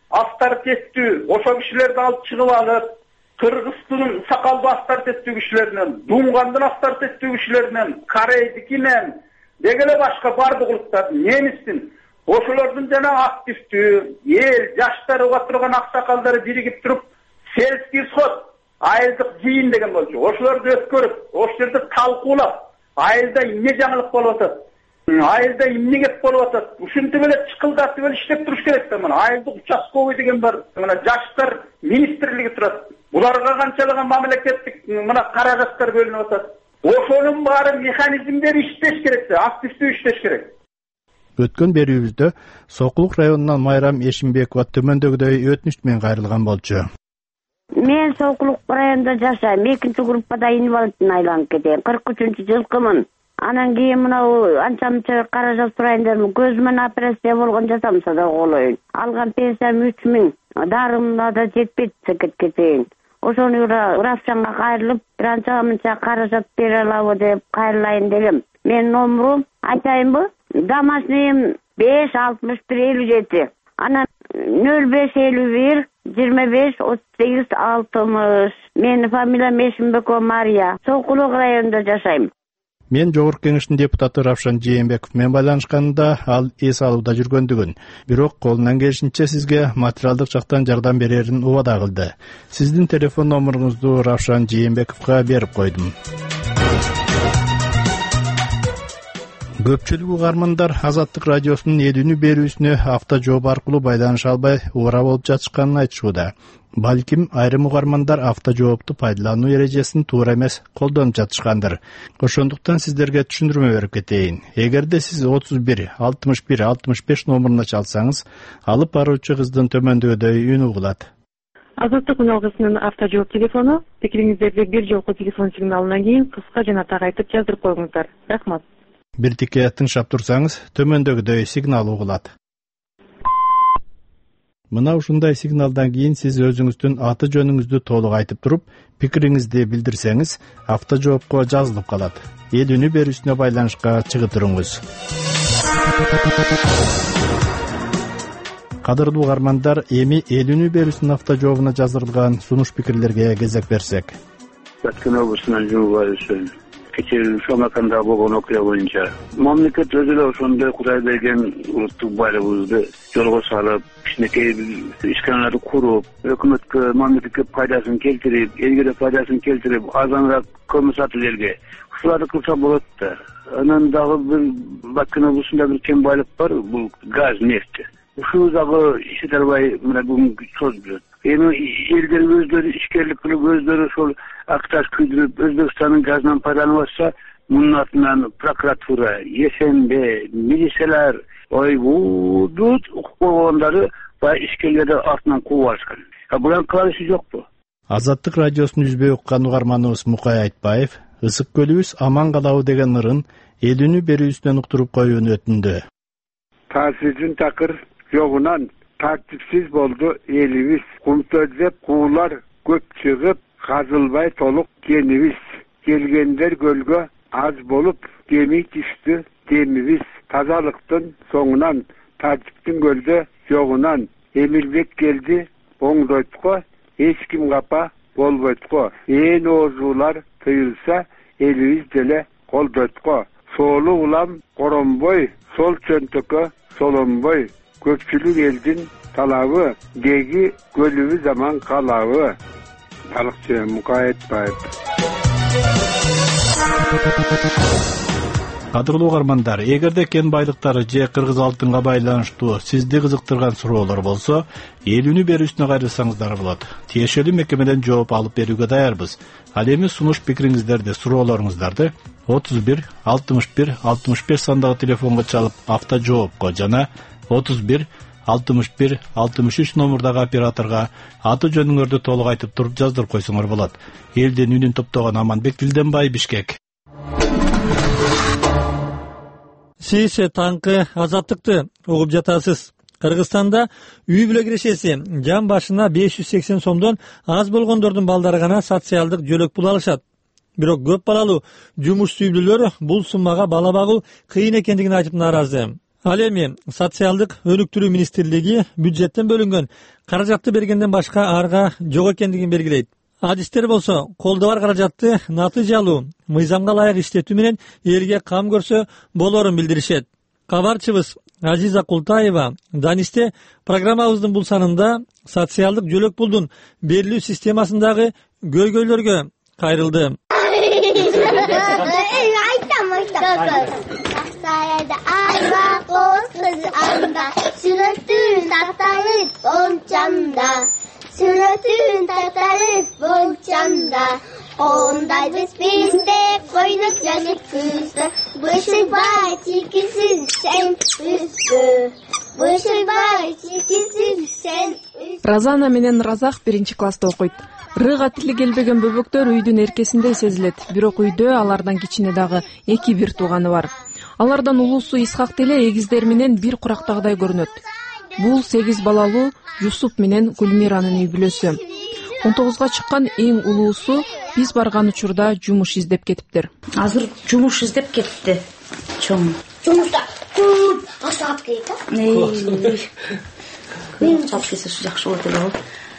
авторитеттүү ошо кишилерди алып чыгып алып, Кыргыздын сакалдуу авторитеттүү кишилеринен, Дунгандын авторитеттүү кишилеринен, Корейдикинен, деги эле башка бардык улуттардын, немистин ошолордун жана активдүү эл жаштар уга турган аксакалдары биригип туруп, сельский сход, айылдык жыйын деген болчу. Ошолорду өткөрүп, ошол жерде талкуулап, айылда эмне жаңылык болуп атат, айылда эмне кеп болуп атат, ушинтип эле чыкылдатып эле иштеп туруш керек да. Мына айылдык участковый деген бар, мына жаштар министрлиги турат. Буларга канчалаган мамлекеттик мына каражаттар бөлүнүп атат. Ошонун баары механизмдери иштеш керек да, активдүү иштеш керек. Өткөн берүүбүздө Сокулук районунан Майрам Эшимбекова төмөндөгүдөй өтүнүш менен кайрылган болчу. Мен Сокулук районунда жашайм. Экинчи группада инвалидтин айланып кетем. кырк үчүнчү жылкымын. Анан кийин мына анча-мынча каражат сурайын дедим. Көзүмөн операция болгон жасамса да колоюн. Алган пенсиям үч миң. Дарымда да жетпейт секет кетейин. Ошону врачка кайрылып, бир анча-мынча каражат бере алабы деп кайрылайын дегем. Мен номурум айтайынбы? Домашнийим беш алтымыш бир элүү жети. Анан нөл беш элүү бир жыйырма беш отуз сегиз алтымыш. Менин фамилиям Эшимбекова Мария. Сокулук районунда жашайм. Мен Жогорку Кеңештин депутаты Равшан Жээнбеков менен байланышканда ал эс алууда жүргөндүгүн, бирок колунан келишинче сизге материалдык жактан жардам берерин убада кылды. Сиздин телефон номуруңузду Равшан Жээнбековго берип койдум. Көпчүлүк угармандар Азаттык радиосунун элүүнү берүүсүнө автожооп аркылуу байланыша албай ура болуп жатышканын айтышууда. Балким айрым угармандар автожоопту пайдалануу эрежесин туура эмес колдонуп жатышкандыр. Ошондуктан сиздерге түшүндүрмө берип кетейин. Эгерде сиз отуз бир алтымыш бир алтымыш беш номуруна чалсаңыз, алып баруучу кыздын төмөндөгүдөй үнү угулат. Азаттык үналгысынын автожооп телефону, пикириңиздерди бир жолку телефон сигналынан кийин кыска жана так айтып жаздырып коюңуздар. Рахмат. Бир тике тыңшап турсаңыз, төмөндөгүдөй сигнал угулат. Мына ушундай сигналдан кийин сиз өзүңүздүн аты жөнүңүздү толук айтып туруп, пикириңизди билдирсеңиз, автожоопко жазылып калат. Элүүнү берүүсүнө байланышка чыгып туруңуз. Кадырлуу угармандар, эми элүүнү берүүсүнүн автожообуна жаздырылган сунуш пикирлерге кезек берсек. Өткөн облусунан жумгайсын. Кечээ Шамаканда болгон окуя боюнча мамлекет өзү эле ошондой Кудай берген улуттук байлыгыбызды жолго салып, кичинекей ишканаларды куруп, өкмөткө, мамлекетке пайдасын келтирип, элге да пайдасын келтирип, арзаныраак көмүр сатып элге ушуларды кылса болот да. Анан дагы бир Бакын облусунда бир кем байлык бар, бул газ, нефть. Ушул дагы иштете албай мына бүгүнкү созуп жүрөт. Эми элдер өздөрү ишкерлик кылып, өздөрү ошол акташ күйдүрүп, Өзбекстандын газынан пайдаланып атса, мунун артынан прокуратура, СНБ, милициялар, ойбудут укук болгондору баягы ишкерлерди артынан кууп алышкан. А булар кылар иши жокпу? Азаттык радиосун үзбөй уккан угарманыбыз Мукай Айтбаев ысык көлүбүз аман калабы деген ырын элүүнү берүүсүнөн уктуруп коюуну өтүндү. Таасирдин такыр жогунан тартипсиз болду элибиз. Кумтөздөп куулар көп чыгып, казылбай толук кенибиз. Келгендер көлгө аз болуп, кеми түштү демибиз. Тазалыктын соңунан, тартиптин көлдө жогунан Эмилбек келди оңдойтко, эч ким капа болбойтко. Ээн оозуулар тыйылса, элибиз деле колдойтко. Соолу улам коронбой, сол чөнтөккө солонбой. Көпчүлүк элдин талабы, деги көлүбү заман калабы. Балыкчы Мукай Айтбаев. Кадырлуу угармандар, эгерде кен байлыктары же кыргыз алтынга байланыштуу сизди кызыктырган суроолор болсо, элүүнү берүүсүнө кайрылсаңыздар болот. Тиешелүү мекемеден жооп алып берүүгө даярбыз. Ал эми сунуш пикириңиздерди, суроолоруңуздарды отуз бир алтымыш бир алтымыш беш сандагы телефонго чалып автожоопко жана отуз бир алтымыш бир алтымыш үч номурдагы операторго аты жөнүңөрдү толук айтып туруп жаздырып койсоңор болот. Элдин үнүн топтогон Аманбек Дилденбай, Бишкек. Сиз таңкы Азаттыкты угуп жатасыз. Кыргызстанда үй бүлө кирешеси жан башына беш жүз сексен сомдон аз болгондордун балдары гана социалдык жөлөк пул алышат. Бирок көп балалуу жумушсуз үй бүлөлөр бул суммага бала багуу кыйын экендигин айтып нааразы. Ал эми социалдык өнүктүрүү министрлиги бюджеттен бөлүнгөн каражатты бергенден башка арга жок экендигин белгилейт. Адистер болсо колдо бар каражатты натыйжалуу, мыйзамга ылайык иштетүү менен элге кам көрсө болорун билдиришет. Кабарчыбыз Азиза Култаева Данисте программабыздын бул санында социалдык жөлөк пулдун берилүү системасындагы көйгөйлөргө кайрылды. Сүрөтүн тартарып болчамда, ондайбыз бизде койнук жазып күздө. Бышыбай чикисин сен үстү, бышыбай чикисин сен үстү. Разана менен Разак биринчи класста окуйт. Рыга тили келбеген бөбөктөр үйдүн эркесинде сезилет, бирок үйдө алардан кичине дагы эки бир тууганы бар. Алардан улуусу Исхак деле эгиздер менен бир курактагыдай көрүнөт. Бул сегиз балалуу Юсуп менен Гүлмиранын үй бүлөсү. он тогузга чыккан эң улуусу биз барган учурда жумуш издеп кетиптир. Азыр жумуш издеп кетти. Чоң. Жумушта көп акча алып келет да. Мен чалып келсе жакшы болот эле.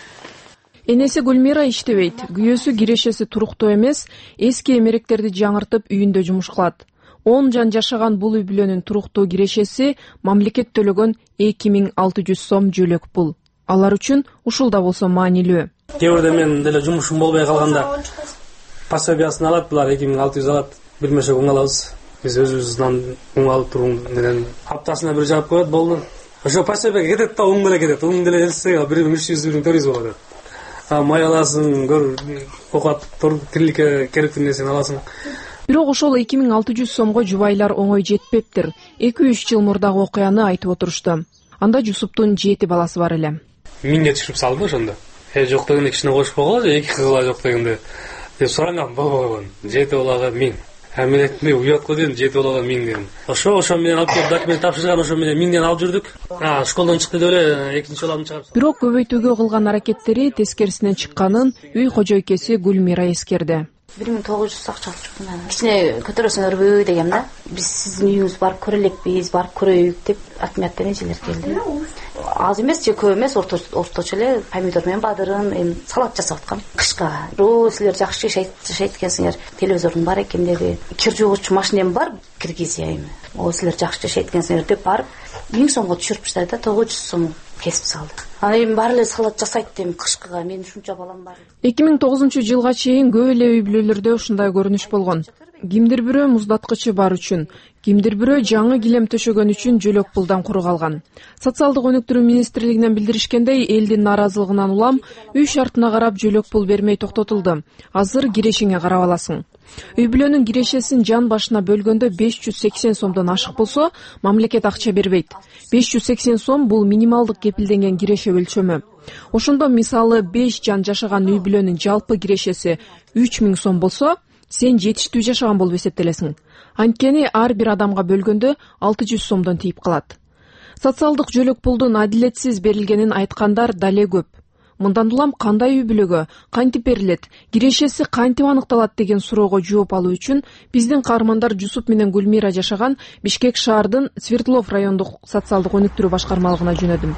Энеси Гүлмира иштебейт. Күйөөсү кирешеси туруктуу эмес, эски эмеректерди жаңыртып үйүндө жумуш кылат. он жан жашаган бул үй бүлөнүн туруктуу кирешеси мамлекет төлөгөн эки миң алты жүз сом жөлөк пул. Алар үчүн ушул да болсо маанилүү. Кээ бирде мен деле жумушум болбой калганда пособиясын алат, булар эки миң алты жүз алат. Бир мешок уң алабыз. Биз өзүбүздөн уң алып туруу менен аптасына бир жаап коет болду. Ошо пособияга кетет да уң деле кетет. Уң деле элсе бир миң үч жүз бир миң төрт жүз болот. А май аласың, көр окат, тириликке керектүү нерсени аласың. Бирок ошол эки миң алты жүз сомго жубайлар оңой жетпептир. эки үч жыл мурдагы окуяны айтып отурушту. Анда Жусуптун жети баласы бар эле. Миңге түшүрүп салдым ошондо. Э жок дегенде кичине кошпогула, эки кызла жок дегенде деп суранган болгон. Жети балага миң. А мен айттым, уят го дедим, жети балага миң дедим. Ошо ошо менен алып келип документ тапшырган, ошо менен миңден алып жүрдүк. А, школдон чыкты деп эле экинчи баламды чыгарып. Бирок көбөйтүүгө кылган аракеттери тескерисинен чыкканын үй кожойкеси Гүлмира эскерди. бир миң тогуз жүз акча алып чыктым. Кичине көтөрөсүңөрбү дегем да. Биз сиздин үйүңүз барып көрө элекпиз, барып көрөйүк деп отмет менен желер келди. Аз эмес, же көп эмес, орточо эле помидор менен бадырын, эми салат жасап аткам. Кышка. Роо силер жакшы жашайт, жашайт экенсиңер. Телевизордун бар экен деди. Кир жуугучу машинем бар, Киргизия эми. О, силер жакшы жашайт экенсиңер деп барып, миң сомго түшүрүп таштады да, тогуз жүз сом кесип салды. Ана эми баары эле салат жасайт дем кышкыга, менин ушунча балам бар. эки миң тогузунчу жылга чейин көп эле үй бүлөлөрдө ушундай көрүнүш болгон. Кимдир бирөө муздаткычы бар үчүн, кимдир бирөө жаңы килем төшөгөн үчүн жөлөк пулдан куру калган. Социалдык өнүктүрүү министрлигинен билдиришкендей, элдин нааразылыгынан улам үй шартына карап жөлөк пул бермей токтотулду. Азыр кирешиңе карап аласың. Үй бүлөнүн кирешесин жан башына бөлгөндө беш жүз сексен сомдон ашык болсо, мамлекет акча бербейт. беш жүз сексен сом бул минималдык кепилденген киреше өлчөмү. Ошондо мисалы беш жан жашаган үй бүлөнүн жалпы кирешеси үч миң сом болсо, сен жетиштүү жашаган болуп эсептелесиң. Анткени ар бир адамга бөлгөндө алты жүз сомдон тийип калат. Социалдык жөлөк пулдун адилетсиз берилгенин айткандар дале көп. Мындан улам кандай үй бүлөгө кантип берилет, кирешеси кантип аныкталат деген суроого жооп алуу үчүн биздин каармандар Жусуп менен Гүлмира жашаган Бишкек шаардын Свердлов райондук социалдык өнүктүрүү башкармалыгына жөнөдүм.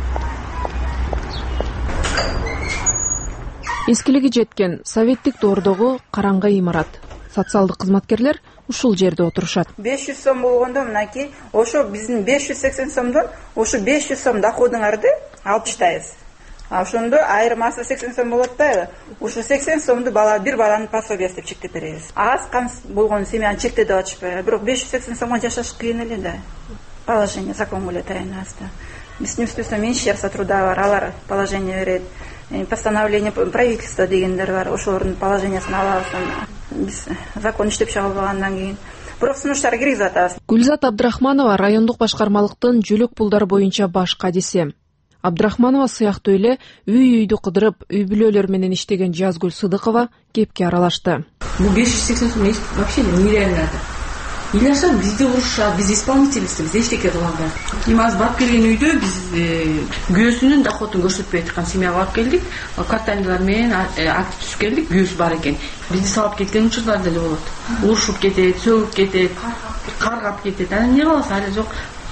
Эскилиги жеткен советтик доордогу караңгы имарат. Социалдык кызматкерлер ушул жерде отурушат. беш жүз сом болгондо мынакей, ошо биздин беш жүз сексен сомдон ошо беш жүз сом доходуңарды алып таштайбыз. А ошондо айырмасы сексен сом болот да. Ошо сексен сомду бала бир баланын пособиясы деп чектеп беребиз. Аз кам болгон семьяны чектеп атышпайбы. Бирок беш жүз сексен сомго жашаш кыйын эле да. Положение закон эле таянабызда. Биздин үстүбүздө Министерство труда бар, алар положение берет. Постановление правительства дегендер бар, ошолордун положениясын алабыз. Биз закон иштеп чыга алгандан кийин бирок сунуштар киргизип атабыз. Гүлзат Абдрахманова райондук башкармалыктын жөлөк пулдары боюнча баш кадиси. Абдрахманова сыяктуу эле үй-үйдү кыдырып, үй бүлөлөр менен иштеген Жазгүл Сыдыкова кепке аралашты. Бул беш жүз сексен сом вообще нереально. Илаша бизди урушат, биз исполнительбиз, биз эчтеке кыла албайбыз. Эми азыр барып келген үйдө биз күйөөсүнүн доходун көрсөтпөй аткан семьяга барып келдик. Картандалар менен акт түзүп келдик, күйөөсү бар экен. Бизди салып кеткен учурлар деле болот. Урушуп кетет, сөгүп кетет, каргап кетет. Аны эмне кылабыз, али жок.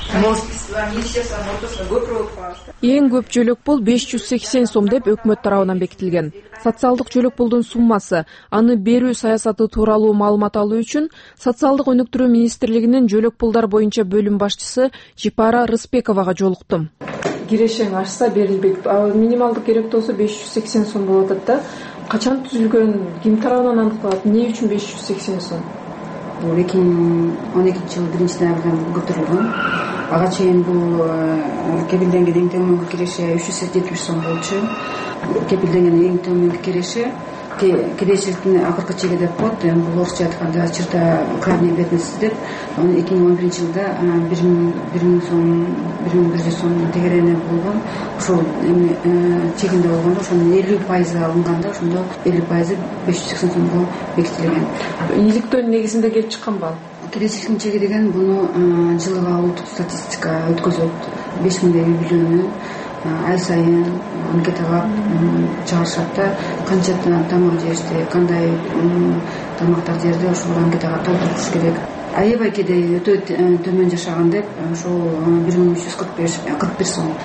Эң көп жөлөк пул беш жүз сексен сом деп өкмөт тарабынан бекитилген. Социалдык жөлөк пулдун суммасы, аны берүү саясаты тууралуу маалымат алуу үчүн Социалдык өнүктүрүү министрлигинин жөлөк пулдар боюнча бөлүм башчысы Жипара Рысбековага жолуктум. Кирешең ашса берилбек. Минималдык керектоосу беш жүз сексен сом болот да. Качан түзүлгөн, ким тарабынан аныкталат, эмне үчүн беш жүз сексен сом? Бул эки миң он экинчи жылы биринчи ноябрдан көтөрүлгөн. Ага чейин бул кепилденген эң төмөнкү киреше үч жүз жетимиш сом болчу. Кепилденген эң төмөнкү киреше кирешиликтин акыркы чеги деп коет. Бул орусча айтканда чырта крайний бедность деп. Аны эки миң он биринчи жылда бир миң сом, бир миң бир жүз сом тегерене болгон. Ошол чегинде болгондо ошонун элүү пайызы алынганда, ошондо элүү пайызы беш жүз сексен сомго бекитилген. Ийгиликтөө негизинде келип чыкканбы? Кирешиликтин чеги деген буну жылга улуттук статистика өткөзөт. беш миңдей үй бүлөнү ай сайын анкетага чыгарышат да, канча тамак жешти, кандай тамактар жерди, ошол анкетага толтуруш керек. Аябай кедей өтө төмөн жашаган деп ошол бир миң үч жүз кырк бир сом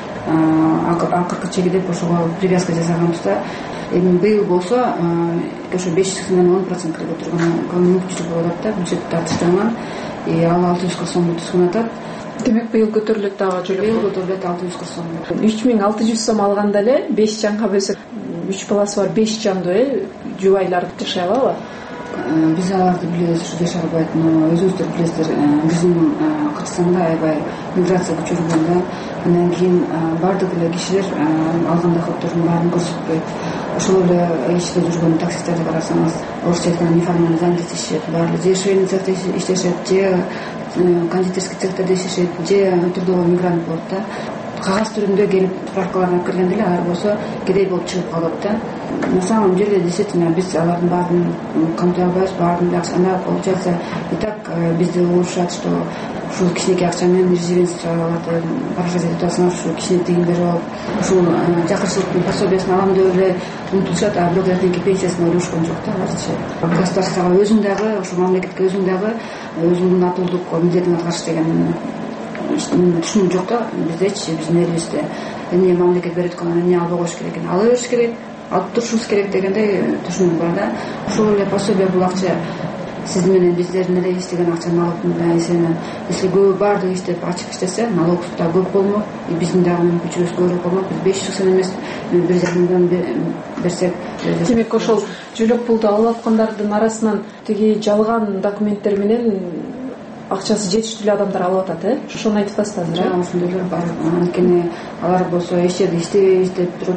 акыркы чеги деп ошого привязка жасаганбызда. Эми быйыл болсо ошо беш жүз сексенден он процентке көтөргөн мүмкүнчүлүк болот да, бюджет тартыштанган. Ал алты жүз кырк сомду түзгүнүп. Демек быйыл көтөрүлөт дагы жөлөк. Быйыл көтөрүлөт алты жүз кырк сом. үч миң алты жүз сом алганда эле беш жанга бөлсөк, үч баласы бар беш жанды э жубайлар жашай алабы? Биз аларды билебиз, ушу жашай албайт, но өзүңүздөр билесиздер, биздин Кыргызстанда аябай миграция көчөрүлгөн да. Андан кийин бардык эле кишилер алган доходдордун баарын көрсөтпөйт. Ошол эле иште жүргөн таксисттерди карасаңыз, орусча айтканда неформальный занятость ишет, баары же швейный цехте иштешет, же кондитерский цехтерде иштешет, же трудовой мигрант болот да. Кагаз түрүндө келип справкаларын алып келгенде эле алар болсо кедей болуп чыгып калат да. На самом деле действительно биз алардын баарын камтый албайбыз, баарын жакшы. Анда получается и так бизди урушат, что ушул кичинекей акча менен резиденцияларды баражат этип атсаңыз, ушул кичине тыйын берип алып, ушул жакырчылыктын пособиясын алам деп эле умтулушат, а бирок эртеңки пенсиясын ойлошкон жок да аларчы. Государствого өзүң дагы, ошол мамлекетке өзүң дагы өзүңдүн атуулдук милдетиңди аткарыш деген түшүнүк жок да биздечи, биздин элибизде. Эмне мамлекет берет экен, эмне албай коюш керек экен, ала бериш керек, алып турушубуз керек дегендей түшүнүк бар да. Ошол эле пособие бул акча сиз менен биздердин эле иштеген акча налогтун эсебинен, если көбү баардыгы иштеп ачык иштесе, налог да көп болмок, и биздин дагы мүмкүнчүлүгүбүз көбүрөөк болмок. Биз беш жүз сексен эмес, бир жарым берсек. Демек ошол жөлөк пулду алып аткандардын арасынан тиги жалган документтер менен акчасы жетиштүү эле адамдар алып атат, э? Ошону айтып атасыздар, э? Жана ошондойлор бар. Анткени алар болсо эч жерде иштебей иштеп туруп,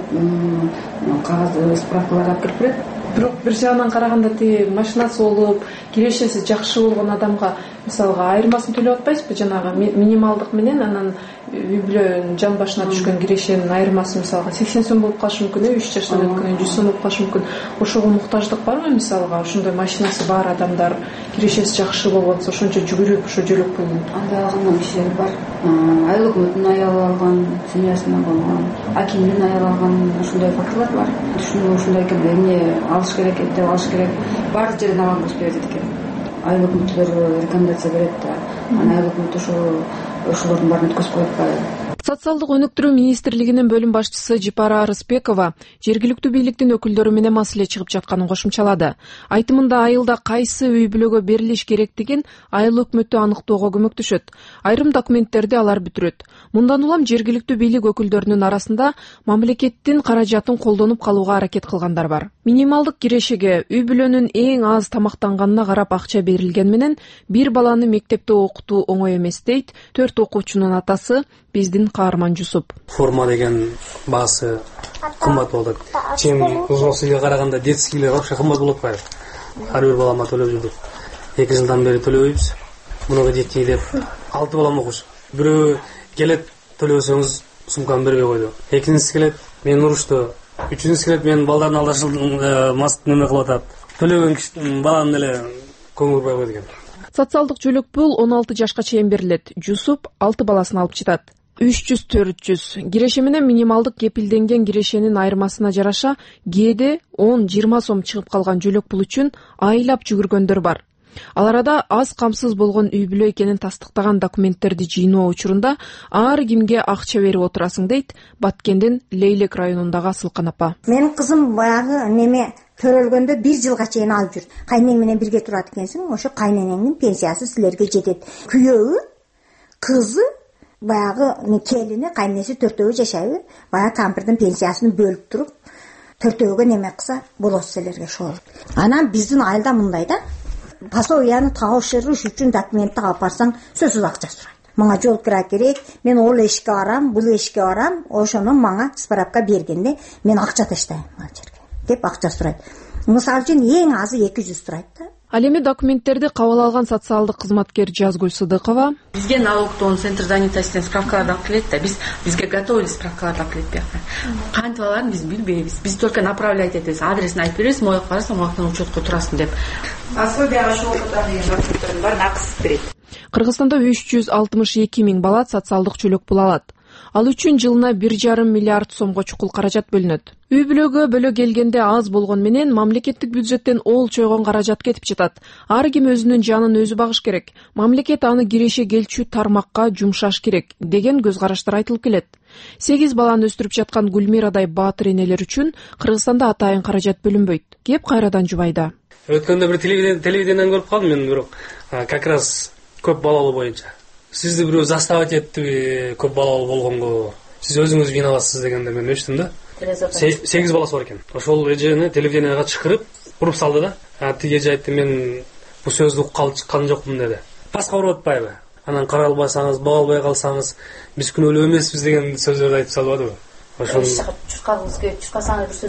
кагаз справкаларды алып келип берет. Бирок бир жагынан караганда тиги машинасы болуп, кирешеси жакшы болгон адамга мисалга айырмасын төлөп атпайсызбы? Жанагы минималдык менен анан үй бүлө жан башына түшкөн кирешенин айырмасы мисалга сексен сом болуп калышы мүмкүн, үч жаштан өткөн жүз сом болуп калышы мүмкүн. Ошого муктаждык барбы мисалга? Ошондой машинасы бар адамдар, кирешеси жакшы болгонсо ошончо жүгүрүп ошо жөлөк пулун андай алган кишилер бар. Айлык өтүн аялы алган, семьясына болгон, акимдин аялы алган, ошондой фактлар бар. Түшүнүк ушундай экен, эмне алыш керек деп алыш керек. Баардык жерден ала беришпейт экен. Айлык өтүлөр рекомендация берет да. Анан айлык өтү ошол ошолордун баарын өткөзүп коюп атпайбы? Социалдык өнүктүрүү министрлигинин бөлүм башчысы Жипара Рысбекова жергиликтүү бийликтин өкүлдөрү менен маселе чыгып жатканын кошумчалады. Айтымында айылда кайсы үй бүлөгө берилиш керектигин айыл өкмөтү аныктоого көмөктөшөт. Айрым документтерди алар бүтүрөт. Мындан улам жергиликтүү бийлик өкүлдөрүнүн арасында мамлекеттин каражатын колдонуп калууга аракет кылгандар бар. Минималдык кирешеге үй бүлөнүн эң аз тамактанганына карап акча берилген менен бир баланы мектепте окутуу оңой эмес дейт төрт окуучунун атасы биздин Каарман Жусуп. Форма деген баасы кымбат болот. Чем взрослыйга караганда детскийлер вообще кымбат болуп атпайбы? Ар бир балама төлөп жүрдүк. эки жылдан бери төлөбөйбүз. Мунуга детки деп алты балам окуш. Бирөө келет төлөсөңүз сумканы бербей койду. Экинчиси келет, мен урушту. Үчүнчүсү келет, мен балдардын алдашылдын маст неме кылып атат. Төлөгөн киши баланы эле көңүл бурбай койду экен. Социалдык жөлөк пул он алты жашка чейин берилет. Жусуп алты баласын алып жатат. үч жүз төрт жүз киреше менен минималдык кепилденген кирешенин айырмасына жараша кээде он жыйырма сом чыгып калган жөлөк пул үчүн айлап жүгүргөндөр бар. Ал арада аз камсыз болгон үй бүлө экенин тастыктаган документтерди жыйноо учурунда ар кимге акча берип отурасың дейт Баткендин Лейлек районундагы Асылкан апа. Менин кызым баягы неме төрөлгөндө бир жылга чейин алып жүр. Кайнең менен бирге турат экенсиң, ошо кайненеңдин пенсиясы силерге жетет. Күйөөү, кызы, баягы келини, кайнеси төртөө жашайбы. Баягы кампирдин пенсиясын бөлүп туруп, төртөөгө неме кылса болот силерге ошол. Анан биздин айылда мындай да, пособияны тапшырыш үчүн документти алып барсаң сөзсүз акча сурайт. Мага жол кира керек, мен ол эшикке барам, бул эшикке барам, ошону мага справка бергенде мен акча таштайм ал жерге деп акча сурайт. Мисалы үчүн эң азы эки жүз сурайт да. Ал эми документтерди кабыл алган социалдык кызматкер Жазгүл Сыдыкова бизге налогтон центр занятостен справкаларды алып келет да, биз бизге готовили справкаларды алып келет бияка. Кантип аларын биз билбейбиз. Биз только направлять этебиз, адресин айтып беребиз, мояк барасың, мояктан учетко турасың деп. Пособияга ошол деген документтердин баарын акысыз берет. Кыргызстанда үч жүз алтымыш эки миң бала социалдык чөлөк пул алат. Ал үчүн жылына бир жарым миллиард сомго чукул каражат бөлүнөт. Үй бүлөгө бөлө келгенде аз болгон менен мамлекеттик бюджеттен ол чойгон каражат кетип жатат. Ар ким өзүнүн жанын өзү багыш керек. Мамлекет аны киреше келчү тармакка жумшаш керек деген көз караштар айтылып келет. сегиз баланы өстүрүп жаткан Гүлмирадай баатыр энелер үчүн Кыргызстанда атайын каражат бөлүнбөйт. Кеп кайрадан Жубайда. Өткөндө бир телевидениеден көрүп калдым мен, бирок как раз көп балалуу боюнча. Сизди бирөө заставать этти көп балалуу болгонго, сиз өзүңүз виноватсыз дегенде мен өчтүм да. сегиз баласы бар экен. Ошол эжени телевиденияга чакырып, уруп салды да. Тиги эже айтты, мен бул сөздү угуп калган жокмун деди. Паска уруп атпайбы? Анан кара албасаңыз, бага албай калсаңыз, биз күнөөлүү эмеспиз деген сөздөрдү айтып салбадыбы? Ошол чуркагыңыз келип, чуркасаңыз бир сөз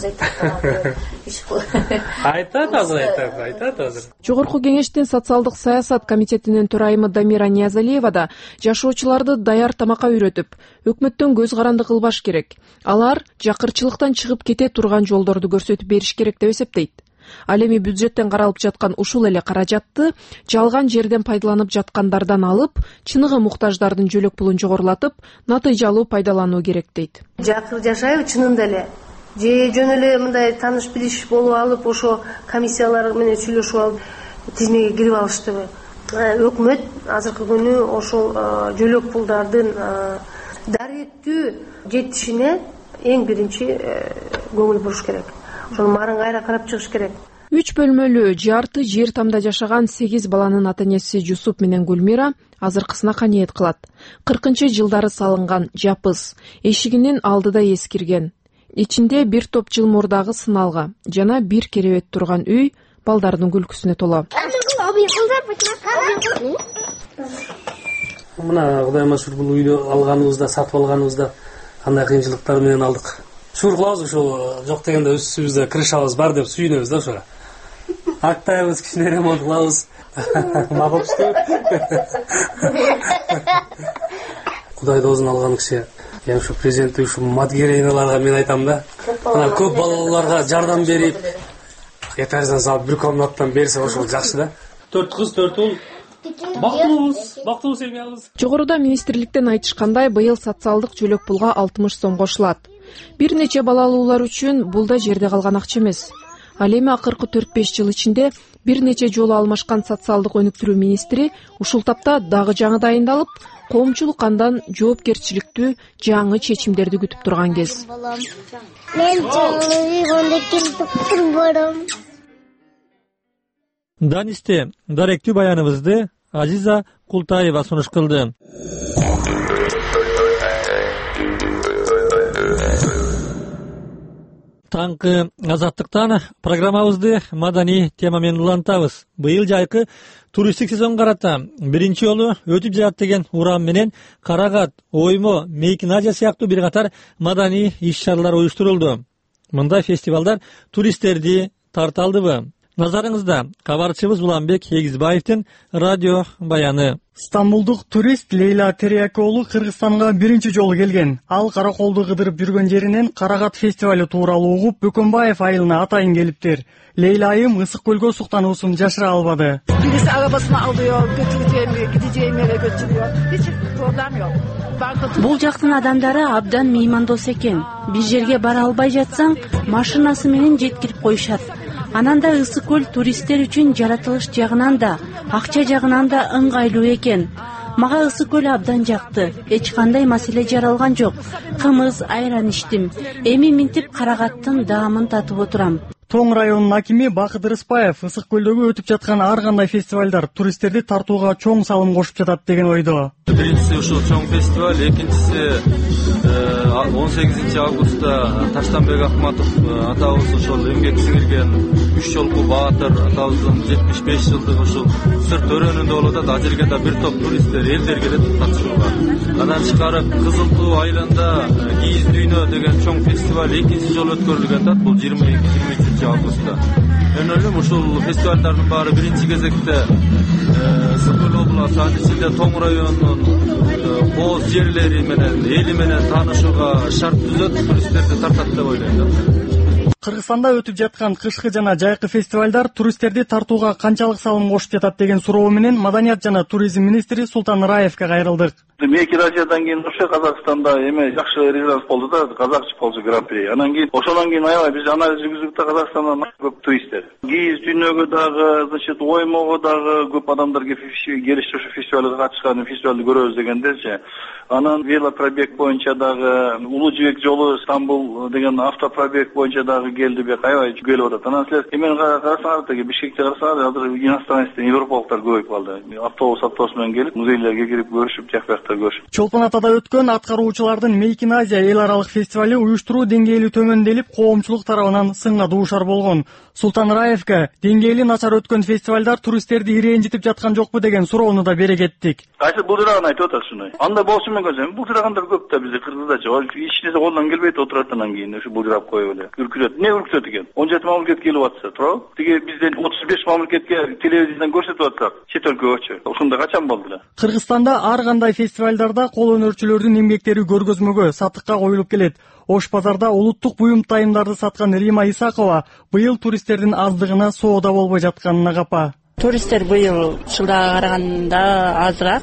айтып айтат азыр, айтат, айтат азыр. Жогорку кеңештин социалдык саясат комитетинин төрайымы Дамира Ниязалиева да жашоочуларды даяр тамакка үйрөтүп, өкмөттөн көз каранды кылбаш керек. Алар жакырчылыктан чыгып кете турган жолдорду көрсөтүп бериш керек деп эсептейт. Ал эми бюджеттен каралып жаткан ушул эле каражатты жалган жерден пайдаланып жаткандардан алып, чыныгы муктаждардын жөлөк пулун жогорулатып, натыйжалуу пайдалануу керек дейт. Жакыр жашайбы чынында эле. Же жөн эле мындай тааныш билиш болуп алып, ошо комиссиялар менен сүйлөшүп алып, тизмеге кирип алыштыбы. Өкмөт азыркы күнү ошол жөлөк пулдардын даректүү жетишине эң биринчи көңүл буруш керек. Ошол марын кайра карап чыгыш керек. Үч бөлмөлүү жарты жер тамда жашаган сегиз баланын ата-энеси Жусуп менен Гүлмира азыркысына каниет кылат. кыркынчы жылдары салынган жапыз, эшигинин алдыда эскирген. Ичинде бир топ жыл мурдагы сыналга жана бир керебет турган үй балдардын күлкүсүнө толо. Мына Кудайыма шүкүр, бул үйдү алганыбызда, сатып алганыбызда кандай кыйынчылыктар менен алдык. Шур кылабыз, ошол жок дегенде үстүбүздө крышабыз бар деп сүйүнөбүз да ошого. Актайбыз, кичине ремонт кылабыз. Макул түштү. Кудайды оозун алган киши. Эми ушу президенттик ушу мадгериналарга мен айтам да. Ана көп балаларга жардам берип, этаждан салып бир комнаттан берсе ошол жакшы да. Төрт кыз, төрт уул. Бактылуубуз, бактылуу семьябыз. Жогоруда министрликтен айтышкандай, быйыл социалдык жөлөк пулга алтымыш сом кошулат. Бир нече балалуулар үчүн бул да жерде калган акча эмес. Ал эми акыркы төрт беш жыл ичинде бир нече жолу алмашкан социалдык өнүктүрүү министри ушул тапта дагы жаңы дайындалып, коомчулук андан жоопкерчиликтүү жаңы чечимдерди күтүп турган кез. Мен жаңы ким барам. Данисте даректүү баяныбызды Азиза Култаева сунуш кылды. Таңкы азаттыктан программабызды маданий тема менен улантабыз. Быйыл жайкы туристтик сезон карата биринчи жолу өтүп жатат деген урам менен Карагат, Оймо, Мейкин-Азия сыяктуу бир катар маданий иш-чаралар уюштурулду. Мындай фестивалдар туристтерди тарта алдыбы? Назарыңызда кабарчыбыз Уланбек Эгизбаевдин радио баяны. Стамбулдук турист Лейла Терияки уулу Кыргызстанга биринчи жолу келген. Ал караколду кыдырып жүргөн жеринен Карагат фестивалю тууралуу угуп, Бөкөнбаев айылына атайын келиптир. Лейла айым ысык көлгө суктануусун жашыра албады. Birisi arabasını alıyor, götüreceğim, gideceğim yere götürüyor. Hiç problem yok. Бул жактын адамдары абдан меймандос экен. Бир жерге бара албай жатсаң, машинасы менен жеткирип коюшат. Анан да Ысык көл туристтер үчүн жаратылыш жагынан да, акча жагынан да ыңгайлуу экен. Мага Ысык көл абдан жакты. Эч кандай маселе жаралган жок. Кымыз, айран иштим. Эми минтип карагаттын даамын татып отурам. Тоң районунун акими Бакыт Рыспаев Ысык көлдөгү өтүп жаткан ар кандай фестивалдар туристтерди тартууга чоң салым кошуп жатат деген ойдо. Биринчиси ушул чоң фестиваль, экинчиси он сегизинчи августта Таштанбек Акматов атабыз ошол эмгек сиңирген үч жолку баатыр атабыздын жетимиш беш жылдыгы ушул Сыр төрөнүндө болуп атат. Ал жерге да бир топ туристтер, элдер келет катышууга. Анан тышкары Кызыл Туу айылында Кийиз дүйнө деген чоң фестиваль экинчи жолу өткөрүлгөн да, бул жыйырма эки жыйырма үчүнчү августта. Мен ойлойм, ушул фестивалдардын баары биринчи кезекте Ысык көл обласу, анын ичинде Тоң районунун кооз жерлери менен, эли менен таанышууга шарт түзөт, туристтерди тартат деп ойлойм да. Кыргызстанда өтүп жаткан кышкы жана жайкы фестивалдар туристтерди тартууга канчалык салым кошуп жатат деген суроо менен Маданият жана туризм министри Султан Раевке кайрылдык. Эки Россиядан кийин ошо Казакстанда эме жакшы результат болду да, казак болчу гран-при. Анан кийин ошондон кийин аябай биз анализ жүргүздүк да, Казакстандан көп туристтер. Кийиз дүйнөгө дагы, значит, оймого дагы көп адамдар келишти ошо фестивалга катышкан, фестивалды көрөбүз дегендерчи. Анан велопробег боюнча дагы, Улуу Жибек жолу Стамбул деген автопробег боюнча дагы келди, бек аябай келип атат. Анан силер эмен карасаңар деги Бишкекте карасаңар, азыр иностранецтер, европалыктар көбөйүп калды. Автобус автобус менен келип, музейлерге кирип көрүшүп, жакпакта көрүшүп. Чолпон Атада өткөн аткаруучулардын Мейкин Азия эл аралык фестивали уюштуруу деңгээли төмөнделип, коомчулук тарабынан сынга дуушар болгон. Султан Раевке деңгээли начар өткөн фестивалдар туристтерди ирэнжитип жаткан жокпу деген суроону да бере кеттик. Кайсы булдыраган айтып атат ушуну. Анда болсун мен көрсөм, булдырагандар көп да бизде Кыргыздачы. Эч нерсе колдон келбейт, отурат анан кийин ушу булдырап коюп эле. Үркүрөт. Эмне үркүтөт экен? он жети мамлекет келип атса, туурабы? Тиги бизден отуз беш мамлекетке телевизордон көрсөтүп атсак, чет өлкөгөчү. Ушунда качан болду эле? Кыргызстанда ар кандай фестивалдарда кол өнөрчүлөрдүн эмгектери көргөзмөгө, сатыкка коюлуп келет. Ош базарда улуттук буюм тайымдарды саткан Рима Исакова быйыл туристтердин аздыгына соода болбой жатканына капа. Туристтер быйыл жылдага караганда азыраак,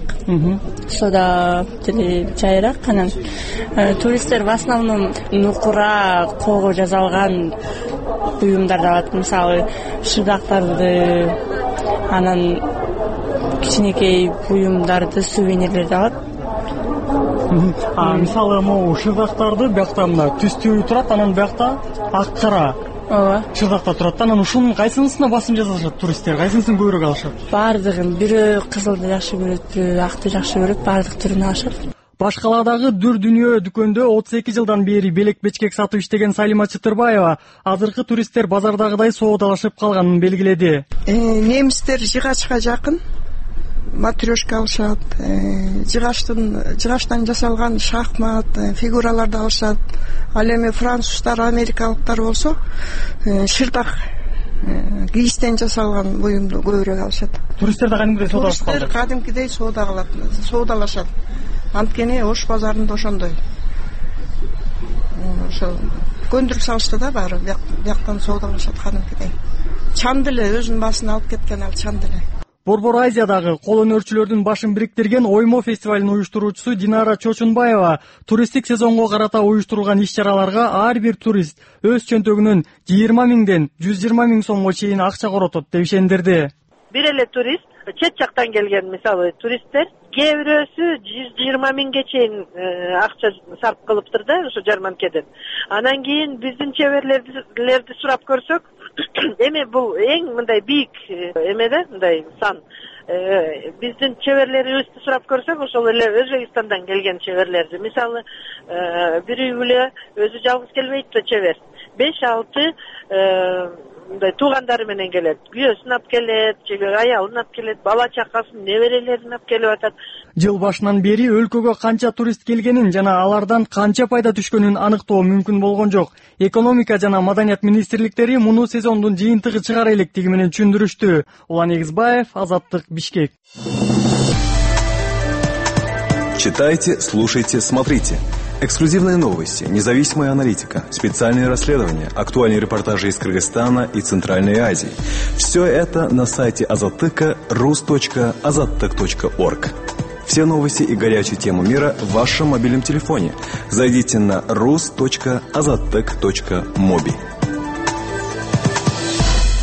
соода тили жайыраак. Анан туристтер в основном нукура, кого жасалган буюмдарды алат. Мисалы, шырдактарды, анан кичинекей буюмдарды, сувенирлерди алат. А мисалы, могу шырдактарды биякта мына түстүү турат, анан биякта ак кара. Ооба. Шырдакта турат. Анан ушунун кайсынысына басым жасашат туристтер? Кайсынысын көбүрөөк алышат? Баардыгын. Бирөө кызылды жакшы көрөт, бирөө акты жакшы көрөт, баардык түрүн алышат. Башкаладагы Дүр Дүнүйө дүкөндө отуз эки жылдан бери белек-бечкек сатып иштеген Салима Чытырбаева азыркы туристтер базардагыдай соодалашып калганын белгиледи. Немистер жыгачка жакын. Матрешка алышат, жыгаштын жыгаштан жасалган шахмат, фигураларды алышат. Ал эми француздар, америкалыктар болсо шырдак кийизден жасалган буюмду көбүрөөк алышат. Туристтер да кадимкидей соодалашат. Туристтер кадимкидей соода кылат, соодалашат. Анткени Ош базарында ошондой. Ошо көндүрүп салышты да баары, бияктан соодалашат кадимкидей. Чанды эле өзүнүн башына алып кеткен ал чанды эле. Борбор Азиядагы кол өнөрчүлөрдүн башын бириктирген Оймо фестивалынын уюштуруучусу Динара Чочунбаева туристтик сезонго карата уюштурулган иш-чараларга ар бир турист өз чөнтөгүнөн жыйырма миңден жүз жыйырма миң сомго чейин акча коротот деп ишендирди. Бир эле турист, чет жактан келген мисалы туристтер, кээ бирөөсү жүз жыйырма миңге чейин акча сарп кылыптыр да ошо жарманкеден. Анан кийин биздин чеберлерди сурап көрсөк, эми бул эң мындай бийик эме да, мындай сан. Биздин чеберлерибизди сурап көрсөк, ошол эле Өзбекстандан келген чеберлерди. Мисалы, бир үй бүлө өзү жалгыз келбейт да чебер. беш алты мындай туугандары менен келет. Күйөөсүн алып келет, же аялын алып келет, бала чакасын, неберелерин алып келип атат. Жыл башынан бери өлкөгө канча турист келгенин жана алардан канча пайда түшкөнүн аныктоо мүмкүн болгон жок. Экономика жана маданият министрликтери муну сезондун жыйынтыгы чыгара электиги менен түшүндүрүштү. Улан Эгизбаев, Азаттык, Бишкек. Читайте, слушайте, смотрите. Эксклюзивные новости, независимая аналитика, специальные расследования, актуальные репортажи из Кыргызстана и Центральной Азии. Все это на сайте Азаттыка рус точка азаттык точка орг. Все новости и горячие темы мира в вашем мобильном телефоне. Зайдите на рус точка азаттык точка моби.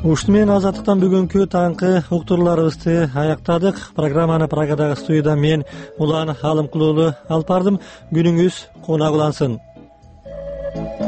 Ушуну менен Азаттыктан бүгүнкү таңкы уктурууларыбызды аяктадык. Программаны Прагадагы студияда мен Улан Алымкулуулу алып бардым. Күнүңүз кунак улансын.